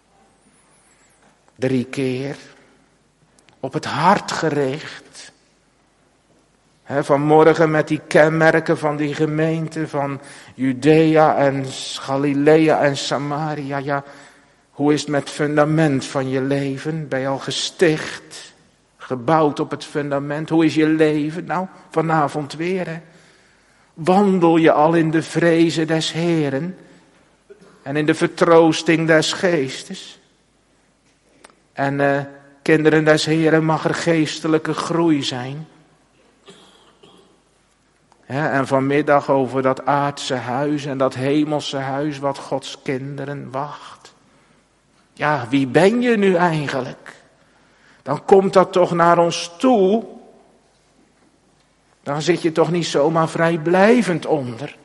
3 keer. Op het hart gericht. Vanmorgen met die kenmerken van die gemeente van Judea en Galilea en Samaria. Ja, hoe is het met het fundament van je leven? Ben je al gesticht? Gebouwd op het fundament? Hoe is je leven? Nou, vanavond weer. Wandel je al in de vrezen des Heeren en in de vertroosting des Geestes? En kinderen des Heeren, mag er geestelijke groei zijn. En vanmiddag over dat aardse huis en dat hemelse huis wat Gods kinderen wacht. Ja, wie ben je nu eigenlijk? Dan komt dat toch naar ons toe. Dan zit je toch niet zomaar vrijblijvend onder.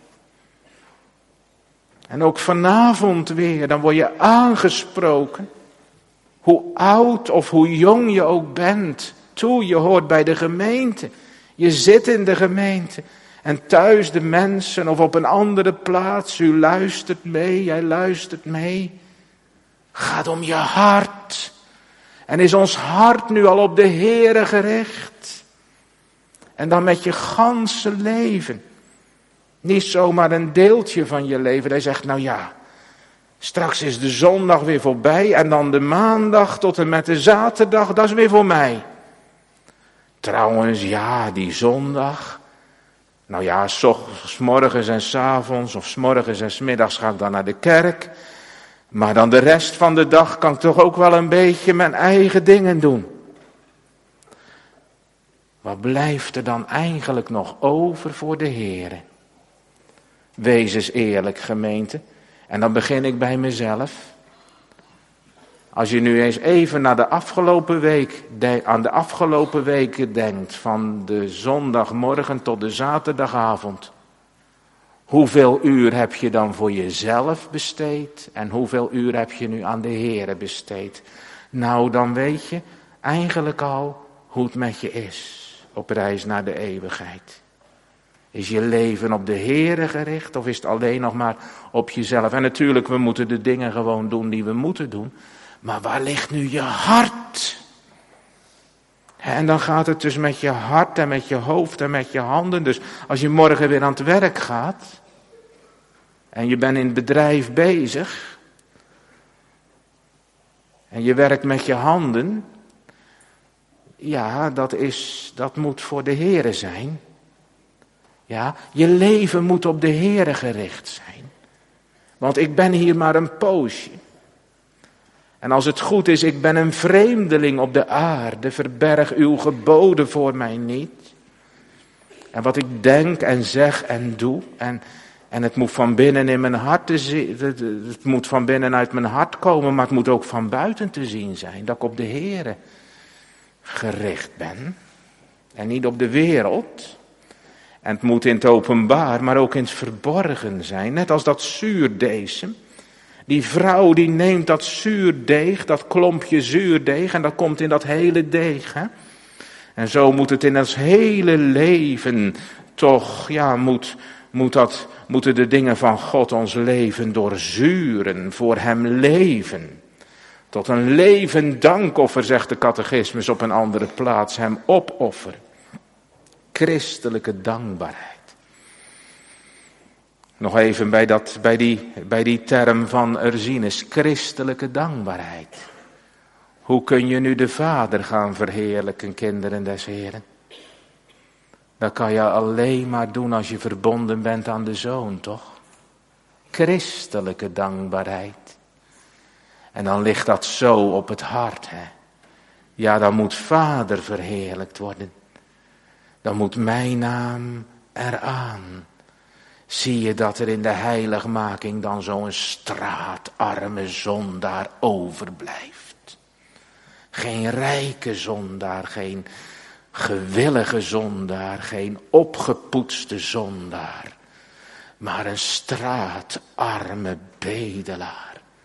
En ook vanavond weer, dan word je aangesproken. Hoe oud of hoe jong je ook bent. Toe, je hoort bij de gemeente. Je zit in de gemeente. En thuis de mensen of op een andere plaats. U luistert mee, jij luistert mee. Gaat om je hart. En is ons hart nu al op de Heere gericht? En dan met je ganse leven. Niet zomaar een deeltje van je leven. Hij zegt, nou ja, straks is de zondag weer voorbij. En dan de maandag tot en met de zaterdag, dat is weer voor mij. Trouwens, ja, die zondag. Nou ja, 's morgens en 's avonds of 's morgens en 's middags ga ik dan naar de kerk. Maar dan de rest van de dag kan ik toch ook wel een beetje mijn eigen dingen doen. Wat blijft er dan eigenlijk nog over voor de Heere? Wees eens eerlijk, gemeente. En dan begin ik bij mezelf. Als je nu eens even naar aan de afgelopen weken denkt, van de zondagmorgen tot de zaterdagavond. Hoeveel uur heb je dan voor jezelf besteed? En hoeveel uur heb je nu aan de Heere besteed? Nou, dan weet je eigenlijk al hoe het met je is. Op reis naar de eeuwigheid. Is je leven op de Heere gericht of is het alleen nog maar op jezelf? En natuurlijk, we moeten de dingen gewoon doen die we moeten doen. Maar waar ligt nu je hart? En dan gaat het dus met je hart en met je hoofd en met je handen. Dus als je morgen weer aan het werk gaat. En je bent in het bedrijf bezig. En je werkt met je handen. Ja, dat moet voor de Heere zijn. Ja, je leven moet op de Heere gericht zijn. Want ik ben hier maar een poosje. En als het goed is, ik ben een vreemdeling op de aarde. Verberg uw geboden voor mij niet. En wat ik denk en zeg en doe. En En het moet van binnen in mijn hart het moet van binnen uit mijn hart komen, maar het moet ook van buiten te zien zijn. Dat ik op de Heere gericht ben. En niet op de wereld. En het moet in het openbaar, maar ook in het verborgen zijn. Net als dat zuurdeesem. Die vrouw die neemt dat zuurdeeg, dat klompje zuurdeeg, en dat komt in dat hele deeg. Hè? En zo moet het in ons hele leven toch, ja, moeten de dingen van God ons leven doorzuren, voor hem leven. Tot een levend dankoffer, zegt de catechismus op een andere plaats, hem opofferen. Christelijke dankbaarheid. Nog even bij die term van Ursinus, christelijke dankbaarheid. Hoe kun je nu de Vader gaan verheerlijken, kinderen des Heren? Dat kan je alleen maar doen als je verbonden bent aan de Zoon, toch? Christelijke dankbaarheid. En dan ligt dat zo op het hart, hè. Ja, dan moet Vader verheerlijkt worden. Dan moet mijn naam eraan. Zie je dat er in de heiligmaking dan zo'n straatarme zondaar overblijft. Geen rijke zondaar, geen gewillige zondaar, geen opgepoetste zondaar. Maar een straatarme bedelaar.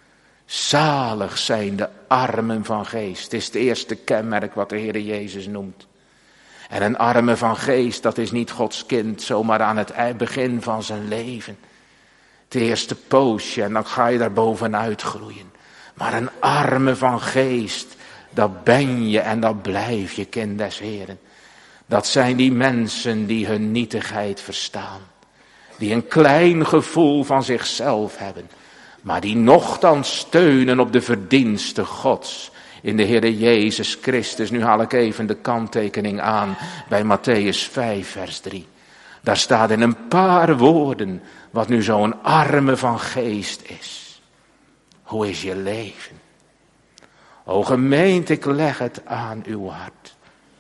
Zalig zijn de armen van geest. Het is het eerste kenmerk wat de Heer Jezus noemt. En een arme van geest, dat is niet Gods kind zomaar aan het begin van zijn leven. Het eerste poosje en dan ga je daar bovenuit groeien. Maar een arme van geest, dat ben je en dat blijf je, kind des Heren. Dat zijn die mensen die hun nietigheid verstaan. Die een klein gevoel van zichzelf hebben. Maar die nochtans steunen op de verdiensten Gods. In de Heere Jezus Christus. Nu haal ik even de kanttekening aan bij Matthäus 5 vers 3. Daar staat in een paar woorden wat nu zo'n arme van geest is. Hoe is je leven? O gemeente, ik leg het aan uw hart.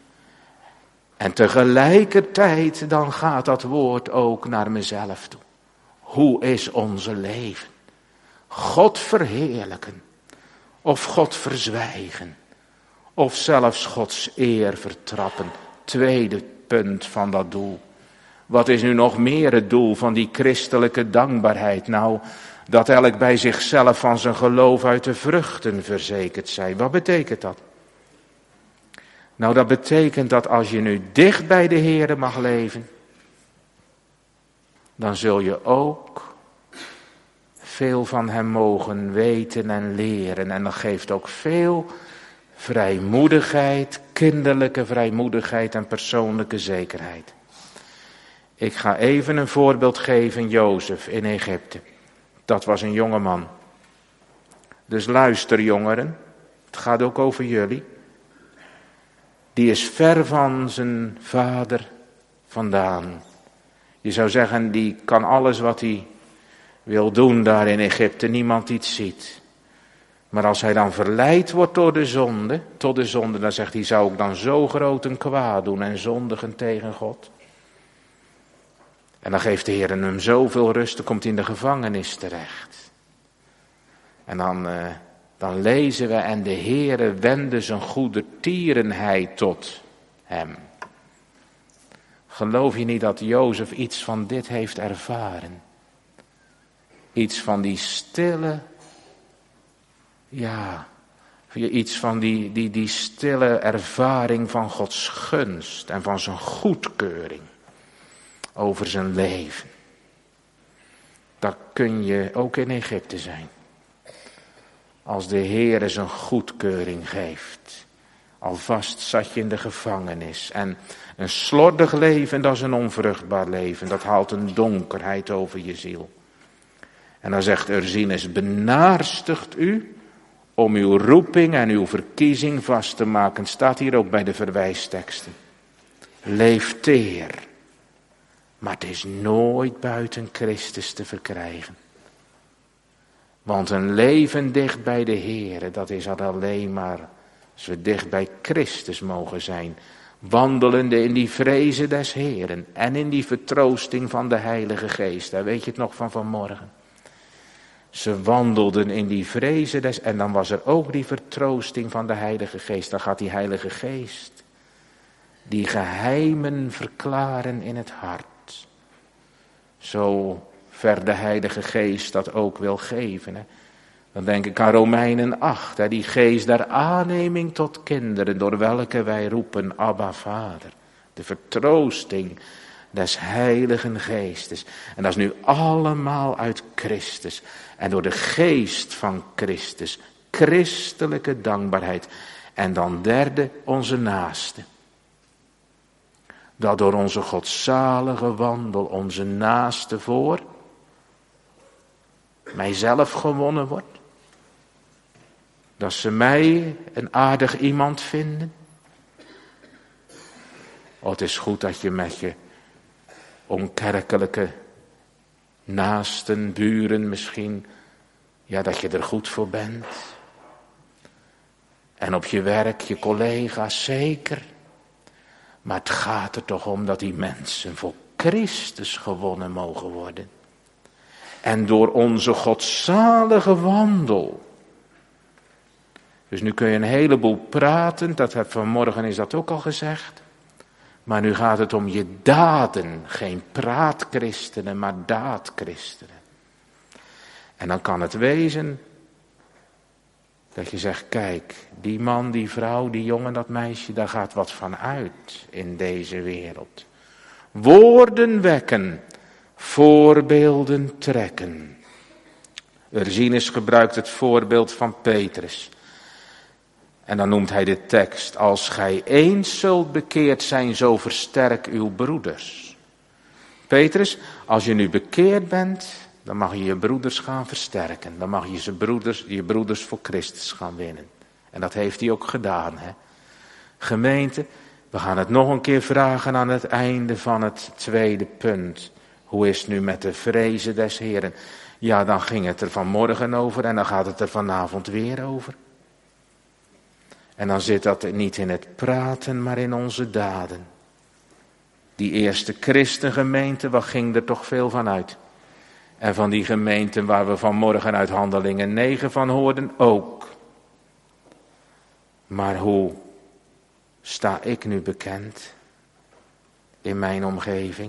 En tegelijkertijd dan gaat dat woord ook naar mezelf toe. Hoe is onze leven? God verheerlijken. Of God verzwijgen. Of zelfs Gods eer vertrappen. Tweede punt van dat doel. Wat is nu nog meer het doel van die christelijke dankbaarheid? Nou, dat elk bij zichzelf van zijn geloof uit de vruchten verzekerd zij. Wat betekent dat? Nou, dat betekent dat als je nu dicht bij de Heere mag leven, dan zul je ook veel van hem mogen weten en leren. En dat geeft ook veel vrijmoedigheid, kinderlijke vrijmoedigheid en persoonlijke zekerheid. Ik ga even een voorbeeld geven, Jozef in Egypte. Dat was een jonge man. Dus luister jongeren, het gaat ook over jullie. Die is ver van zijn vader vandaan. Je zou zeggen, die kan alles wat hij wil doen daar in Egypte, niemand iets ziet. Maar als hij dan verleid wordt door de zonde, tot de zonde, dan zegt hij, zou ik dan zo groot een kwaad doen en zondigen tegen God? En dan geeft de Heer hem zoveel rust, dan komt hij in de gevangenis terecht. En dan lezen we, en de Heere wendde zijn goedertierenheid tot hem. Geloof je niet dat Jozef iets van dit heeft ervaren? Iets van die stille, ja, iets van die stille ervaring van Gods gunst en van zijn goedkeuring over zijn leven. Dat kun je ook in Egypte zijn. Als de Heere zijn goedkeuring geeft. Alvast zat je in de gevangenis. En een slordig leven, dat is een onvruchtbaar leven. Dat haalt een donkerheid over je ziel. En dan zegt Ursinus, benaarstigt u om uw roeping en uw verkiezing vast te maken. Staat hier ook bij de verwijsteksten. Leef teer. Maar het is nooit buiten Christus te verkrijgen. Want een leven dicht bij de Heere, dat is alleen maar als we dicht bij Christus mogen zijn. Wandelende in die vrezen des Heeren en in die vertroosting van de Heilige Geest. Daar weet je het nog van vanmorgen. Ze wandelden in die vrezen des... En dan was er ook die vertroosting van de Heilige Geest. Dan gaat die Heilige Geest die geheimen verklaren in het hart. Zo ver de Heilige Geest dat ook wil geven. Hè. Dan denk ik aan Romeinen 8. Hè, die geest der aanneming tot kinderen, door welke wij roepen, Abba Vader. De vertroosting des Heiligen Geestes. En dat is nu allemaal uit Christus. En door de geest van Christus. Christelijke dankbaarheid. En dan derde, onze naaste. Dat door onze godzalige wandel onze naaste voor mijzelf gewonnen wordt. Dat ze mij een aardig iemand vinden. Oh, het is goed dat je met je onkerkelijke naasten, buren misschien, ja, dat je er goed voor bent. En op je werk, je collega's, zeker. Maar het gaat er toch om dat die mensen voor Christus gewonnen mogen worden. En door onze godzalige wandel. Dus nu kun je een heleboel praten, vanmorgen is dat ook al gezegd. Maar nu gaat het om je daden, geen praatchristenen, maar daadchristenen. En dan kan het wezen dat je zegt, kijk, die man, die vrouw, die jongen, dat meisje, daar gaat wat van uit in deze wereld. Woorden wekken, voorbeelden trekken. Ursinus gebruikt het voorbeeld van Petrus. En dan noemt hij de tekst, als gij eens zult bekeerd zijn, zo versterk uw broeders. Petrus, als je nu bekeerd bent, dan mag je je broeders gaan versterken. Dan mag je broeders voor Christus gaan winnen. En dat heeft hij ook gedaan. Hè? Gemeente, we gaan het nog een keer vragen aan het einde van het tweede punt. Hoe is het nu met de vrezen des Heeren? Ja, dan ging het er vanmorgen over en dan gaat het er vanavond weer over. En dan zit dat niet in het praten, maar in onze daden. Die eerste christengemeente, wat ging er toch veel van uit? En van die gemeenten waar we vanmorgen uit Handelingen 9 van hoorden ook. Maar hoe sta ik nu bekend in mijn omgeving?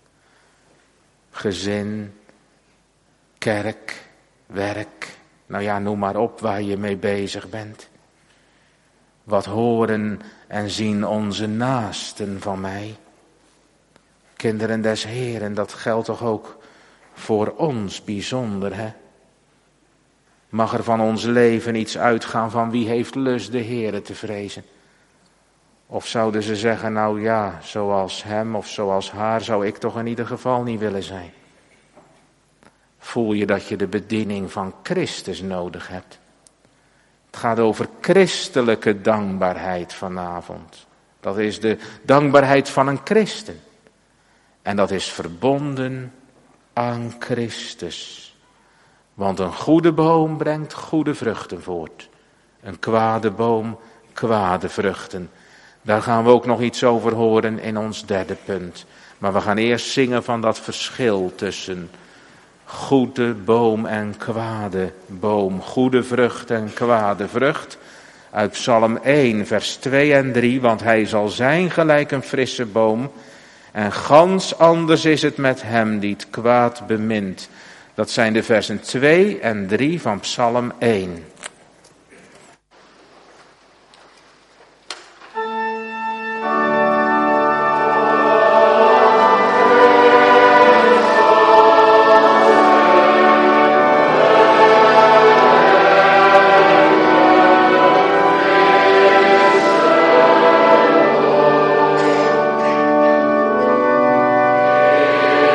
Gezin, kerk, werk, nou ja, noem maar op waar je mee bezig bent. Wat horen en zien onze naasten van mij? Kinderen des Heeren, dat geldt toch ook voor ons bijzonder, hè? Mag er van ons leven iets uitgaan van wie heeft lust de Heere te vrezen? Of zouden ze zeggen, nou ja, zoals hem of zoals haar zou ik toch in ieder geval niet willen zijn? Voel je dat je de bediening van Christus nodig hebt? Het gaat over christelijke dankbaarheid vanavond. Dat is de dankbaarheid van een christen. En dat is verbonden aan Christus. Want een goede boom brengt goede vruchten voort. Een kwade boom, kwade vruchten. Daar gaan we ook nog iets over horen in ons derde punt. Maar we gaan eerst zingen van dat verschil tussen goede boom en kwade boom. Goede vrucht en kwade vrucht. Uit Psalm 1 vers 2 en 3. Want hij zal zijn gelijk een frisse boom. En gans anders is het met hem die het kwaad bemint. Dat zijn de versen 2 en 3 van Psalm 1.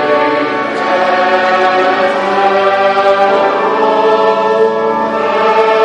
Amen.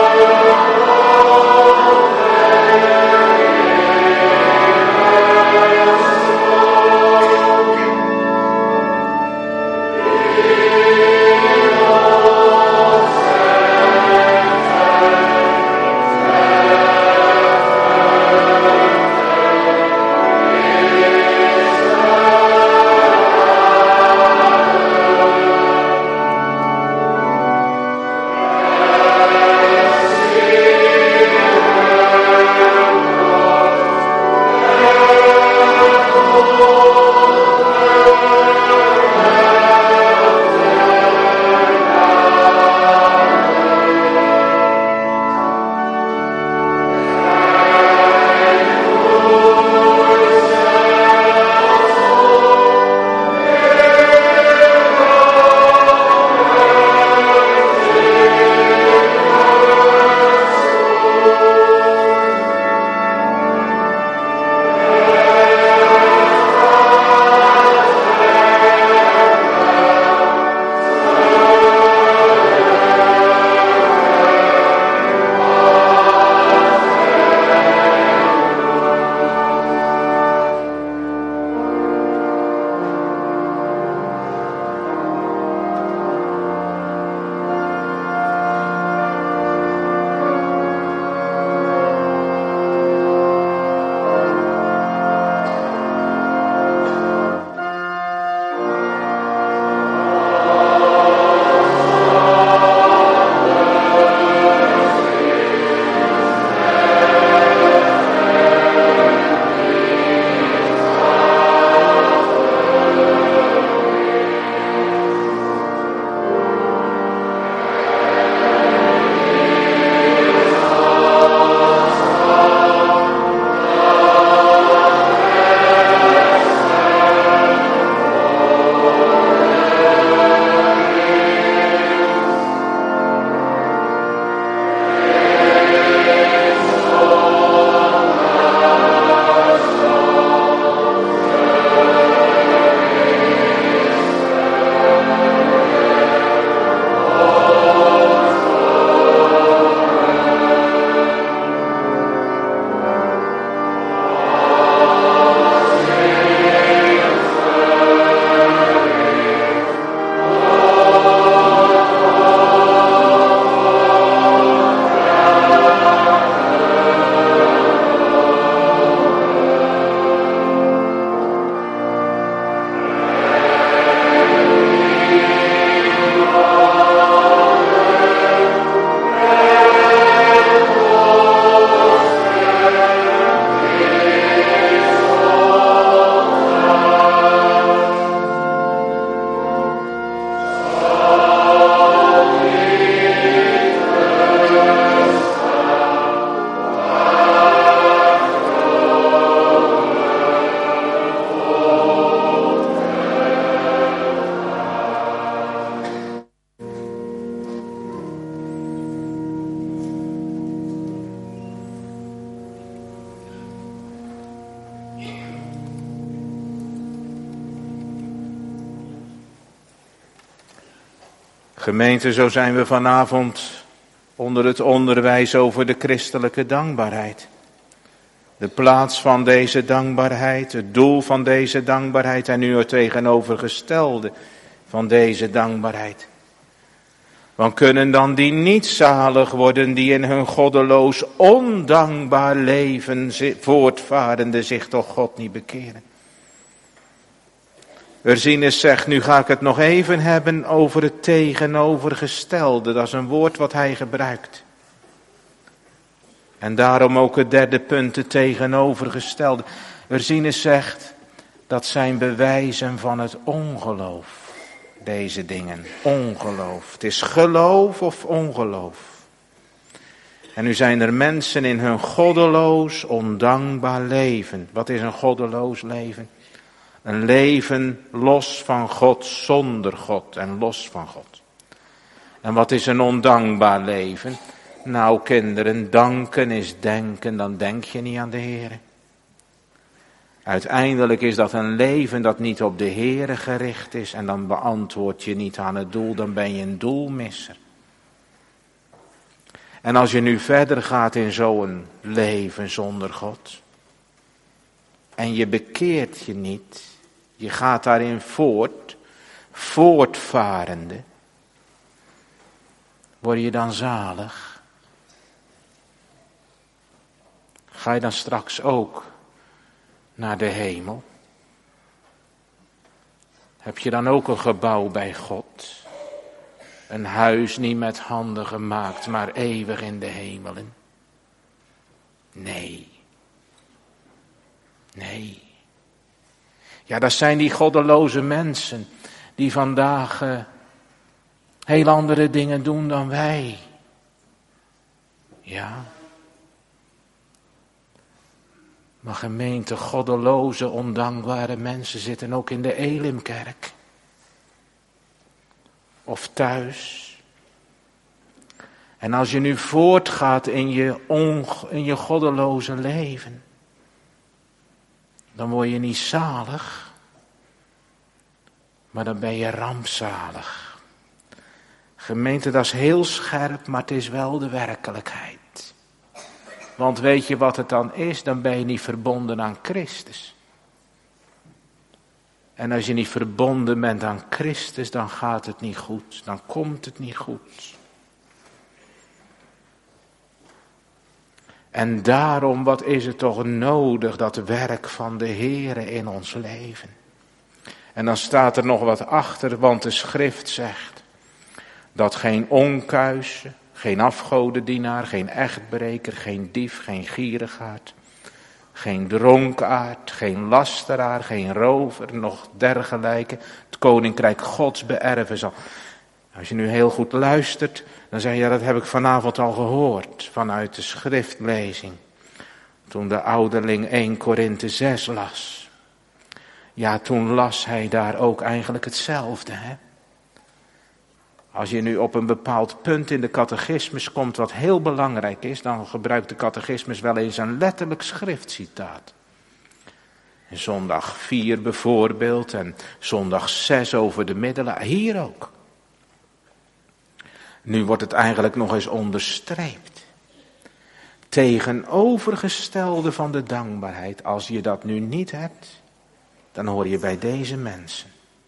Gemeente, zo zijn we vanavond onder het onderwijs over de christelijke dankbaarheid. De plaats van deze dankbaarheid, het doel van deze dankbaarheid en nu het tegenovergestelde van deze dankbaarheid. Want kunnen dan die niet zalig worden die in hun goddeloos ondankbaar leven voortvarende zich toch God niet bekeren? Ursinus zegt, nu ga ik het nog even hebben over het tegenovergestelde. Dat is een woord wat hij gebruikt. En daarom ook het derde punt, het tegenovergestelde. Ursinus zegt, dat zijn bewijzen van het ongeloof. Deze dingen, ongeloof. Het is geloof of ongeloof. En nu zijn er mensen in hun goddeloos, ondankbaar leven. Wat is een goddeloos leven? Een leven los van God, zonder God en los van God. En wat is een ondankbaar leven? Nou kinderen, danken is denken, dan denk je niet aan de Heer. Uiteindelijk is dat een leven dat niet op de Heer gericht is en dan beantwoord je niet aan het doel, dan ben je een doelmisser. En als je nu verder gaat in zo'n leven zonder God en je bekeert je niet, je gaat daarin voortvarende, word je dan zalig? Ga je dan straks ook naar de hemel? Heb je dan ook een gebouw bij God? Een huis niet met handen gemaakt, maar eeuwig in de hemelen? Nee. Nee. Ja, dat zijn die goddeloze mensen die vandaag heel andere dingen doen dan wij. Ja. Maar gemeente, goddeloze, ondankbare mensen zitten ook in de Elimkerk. Of thuis. En als je nu voortgaat in je goddeloze leven, dan word je niet zalig, maar dan ben je rampzalig. Gemeente, dat is heel scherp, maar het is wel de werkelijkheid. Want weet je wat het dan is? Dan ben je niet verbonden aan Christus. En als je niet verbonden bent aan Christus, dan gaat het niet goed. Dan komt het niet goed. En daarom, wat is het toch nodig, dat werk van de Heere in ons leven. En dan staat er nog wat achter, want de schrift zegt dat geen onkuise, geen afgodendienaar, geen echtbreker, geen dief, geen gierigaard, geen dronkaard, geen lasteraar, geen rover, nog dergelijke het koninkrijk Gods beërven zal. Als je nu heel goed luistert, dan zeg je, ja, dat heb ik vanavond al gehoord vanuit de schriftlezing. Toen de ouderling 1 Korinthe 6 las. Ja, toen las hij daar ook eigenlijk hetzelfde, hè. Als je nu op een bepaald punt in de catechismus komt wat heel belangrijk is, dan gebruikt de catechismus wel eens een letterlijk schriftcitaat. In zondag 4 bijvoorbeeld en zondag 6 over de middelen, hier ook. Nu wordt het eigenlijk nog eens onderstreept. Tegenovergestelde van de dankbaarheid, als je dat nu niet hebt, dan hoor je bij deze mensen.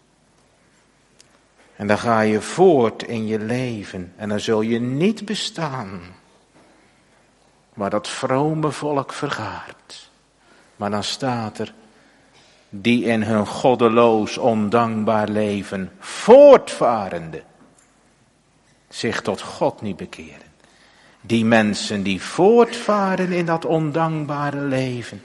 En dan ga je voort in je leven en dan zul je niet bestaan waar dat vrome volk vergaart. Maar dan staat er, die in hun goddeloos ondankbaar leven voortvarende zich tot God niet bekeren. Die mensen die voortvaren in dat ondankbare leven,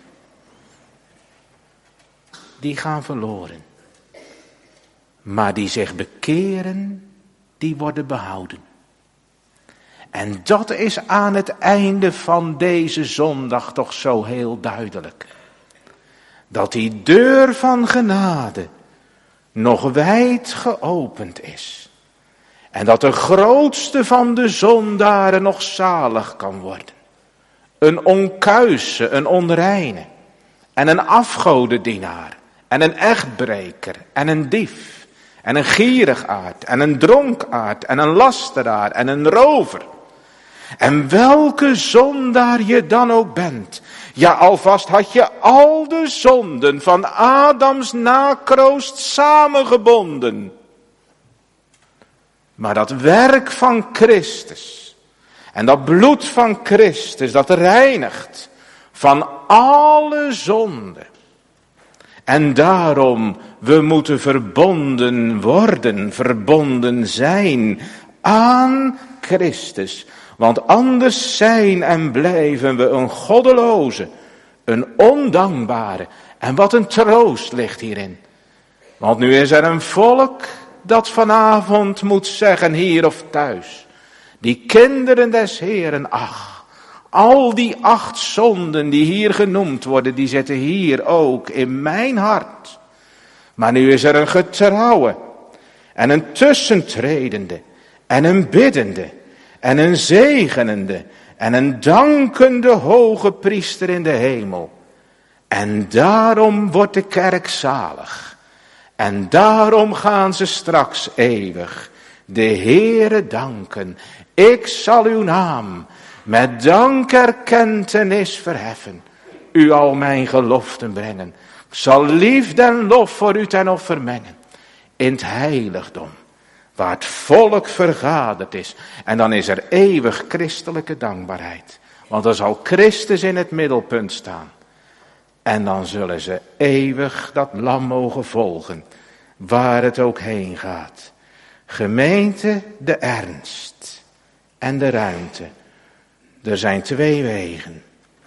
die gaan verloren. Maar die zich bekeren, die worden behouden. En dat is aan het einde van deze zondag toch zo heel duidelijk. Dat die deur van genade nog wijd geopend is. En dat de grootste van de zondaren nog zalig kan worden. Een onkuise, een onreine. En een afgodendienaar. En een echtbreker. En een dief. en een gierigaard en een dronkaard en een lasteraar en een rover. En welke zondaar je dan ook bent. Ja, alvast had je al de zonden van Adams nakroost samengebonden. Maar dat werk van Christus en dat bloed van Christus, dat reinigt van alle zonde. En daarom, we moeten verbonden worden, verbonden zijn aan Christus. Want anders zijn en blijven we een goddeloze, een ondankbare. En wat een troost ligt hierin. Want nu is er een volk dat vanavond moet zeggen, hier of thuis. Die kinderen des Heeren, ach, al die 8 zonden die hier genoemd worden, die zitten hier ook in mijn hart. Maar nu is er een getrouwe en een tussentredende en een biddende en een zegenende en een dankende hoge priester in de hemel. En daarom wordt de kerk zalig. En daarom gaan ze straks eeuwig de Heere danken. Ik zal uw naam met dankerkentenis verheffen. U al mijn geloften brengen. Ik zal liefde en lof voor u ten offer mengen. In het heiligdom. Waar het volk vergaderd is. En dan is er eeuwig christelijke dankbaarheid. Want dan zal Christus in het middelpunt staan. En dan zullen ze eeuwig dat lam mogen volgen. Waar het ook heen gaat. Gemeente, de ernst. En de ruimte. Er zijn 2 wegen.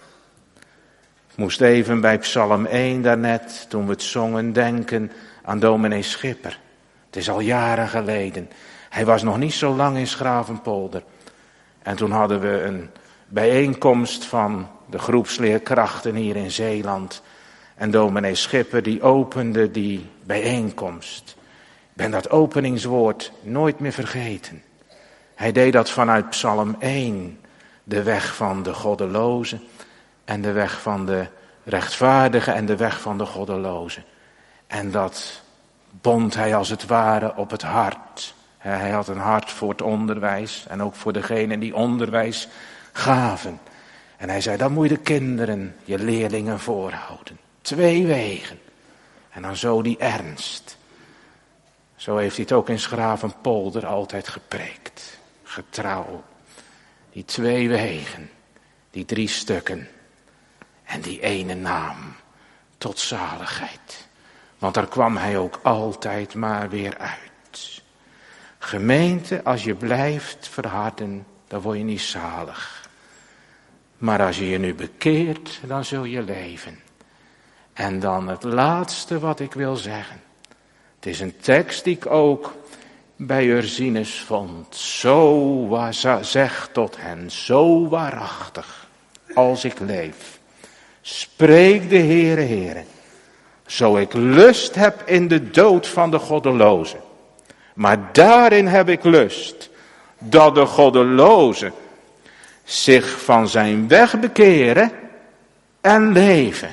Ik moest even bij Psalm 1 daarnet, toen we het zongen, denken aan dominee Schipper. Het is al jaren geleden. Hij was nog niet zo lang in Schravenpolder. En toen hadden we een bijeenkomst van de groepsleerkrachten hier in Zeeland. En dominee Schipper die opende die bijeenkomst. Ik ben dat openingswoord nooit meer vergeten. Hij deed dat vanuit Psalm 1. De weg van de goddeloze en de weg van de rechtvaardige en de weg van de goddeloze. En dat bond hij als het ware op het hart. Hij had een hart voor het onderwijs en ook voor degenen die onderwijs gaven. En hij zei, dan moet je de kinderen, je leerlingen voorhouden. 2 wegen. En dan zo die ernst. Zo heeft hij het ook in Schravenpolder altijd gepreekt. Getrouw. Die 2 wegen. Die 3 stukken. En die ene naam. Tot zaligheid. Want daar kwam hij ook altijd maar weer uit. Gemeente, als je blijft verharden, dan word je niet zalig. Maar als je je nu bekeert, dan zul je leven. En dan het laatste wat ik wil zeggen. Het is een tekst die ik ook bij Ursinus vond. Zo zeg tot hen, zo waarachtig als ik leef. Spreek de Heere, zo ik lust heb in de dood van de goddeloze. Maar daarin heb ik lust dat de goddeloze zich van zijn weg bekeren en leven.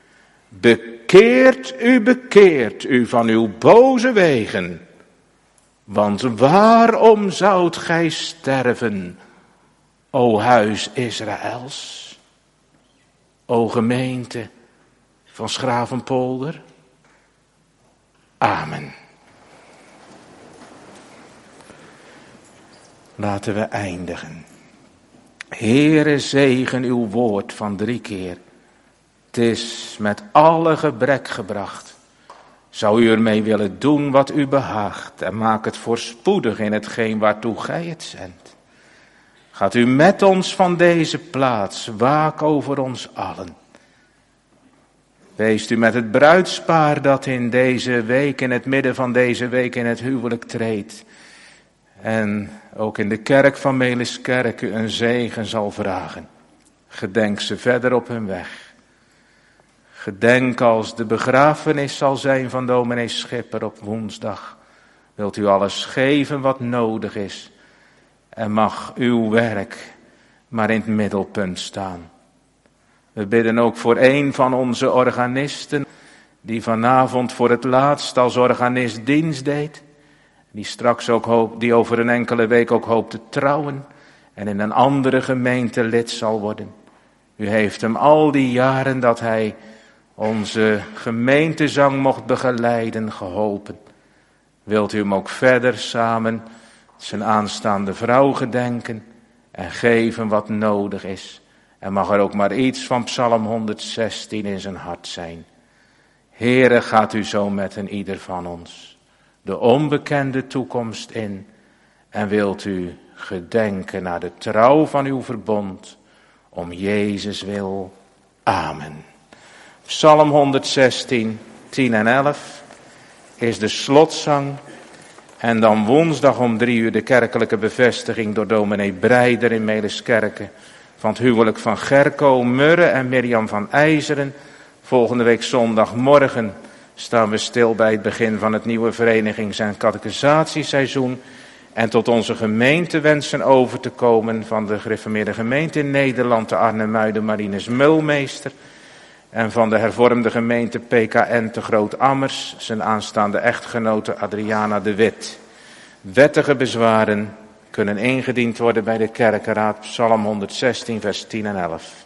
Bekeert u van uw boze wegen. Want waarom zoudt gij sterven, o huis Israëls? O gemeente van Schravenpolder. Amen. Laten we eindigen. Heere, zegen uw woord van 3 keer. Het is met alle gebrek gebracht. Zou u ermee willen doen wat u behaagt en maak het voorspoedig in hetgeen waartoe gij het zendt. Gaat u met ons van deze plaats, waak over ons allen. Weest u met het bruidspaar dat in deze week, in het midden van deze week in het huwelijk treedt. En ook in de kerk van Meliskerk u een zegen zal vragen. Gedenk ze verder op hun weg. Gedenk als de begrafenis zal zijn van dominee Schipper op woensdag. Wilt u alles geven wat nodig is. En mag uw werk maar in het middelpunt staan. We bidden ook voor een van onze organisten. Die vanavond voor het laatst als organist dienst deed. die over een enkele week ook hoopt te trouwen en in een andere gemeente lid zal worden. U heeft hem al die jaren dat hij onze gemeentezang mocht begeleiden geholpen. Wilt u hem ook verder samen zijn aanstaande vrouw gedenken en geven wat nodig is. En mag er ook maar iets van Psalm 116 in zijn hart zijn. Heere, gaat u zo met een ieder van ons de onbekende toekomst in. En wilt u gedenken naar de trouw van uw verbond. Om Jezus wil. Amen. Psalm 116, 10 en 11 is de slotzang. En dan woensdag om 3 uur de kerkelijke bevestiging door dominee Breider in Meliskerke. Van het huwelijk van Gerco Murre en Mirjam van IJzeren. Volgende week zondagmorgen staan we stil bij het begin van het nieuwe verenigings- en catechisatieseizoen. En tot onze gemeente wensen over te komen van de gereformeerde gemeente in Nederland, de Arnhemuiden Marinus Mulmeester. En van de hervormde gemeente PKN te Groot-Ammers, zijn aanstaande echtgenote Adriana de Wit. Wettige bezwaren kunnen ingediend worden bij de kerkenraad, Psalm 116, vers 10 en 11.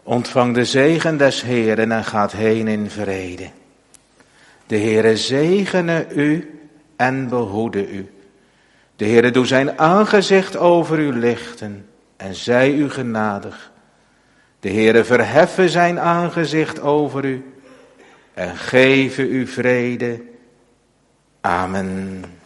Ontvang de zegen des Heeren en gaat heen in vrede. De Heere zegene u en behoede u. De Heere doe zijn aangezicht over u lichten en zij u genadig. De Heere verheffe zijn aangezicht over u en geven u vrede. Amen.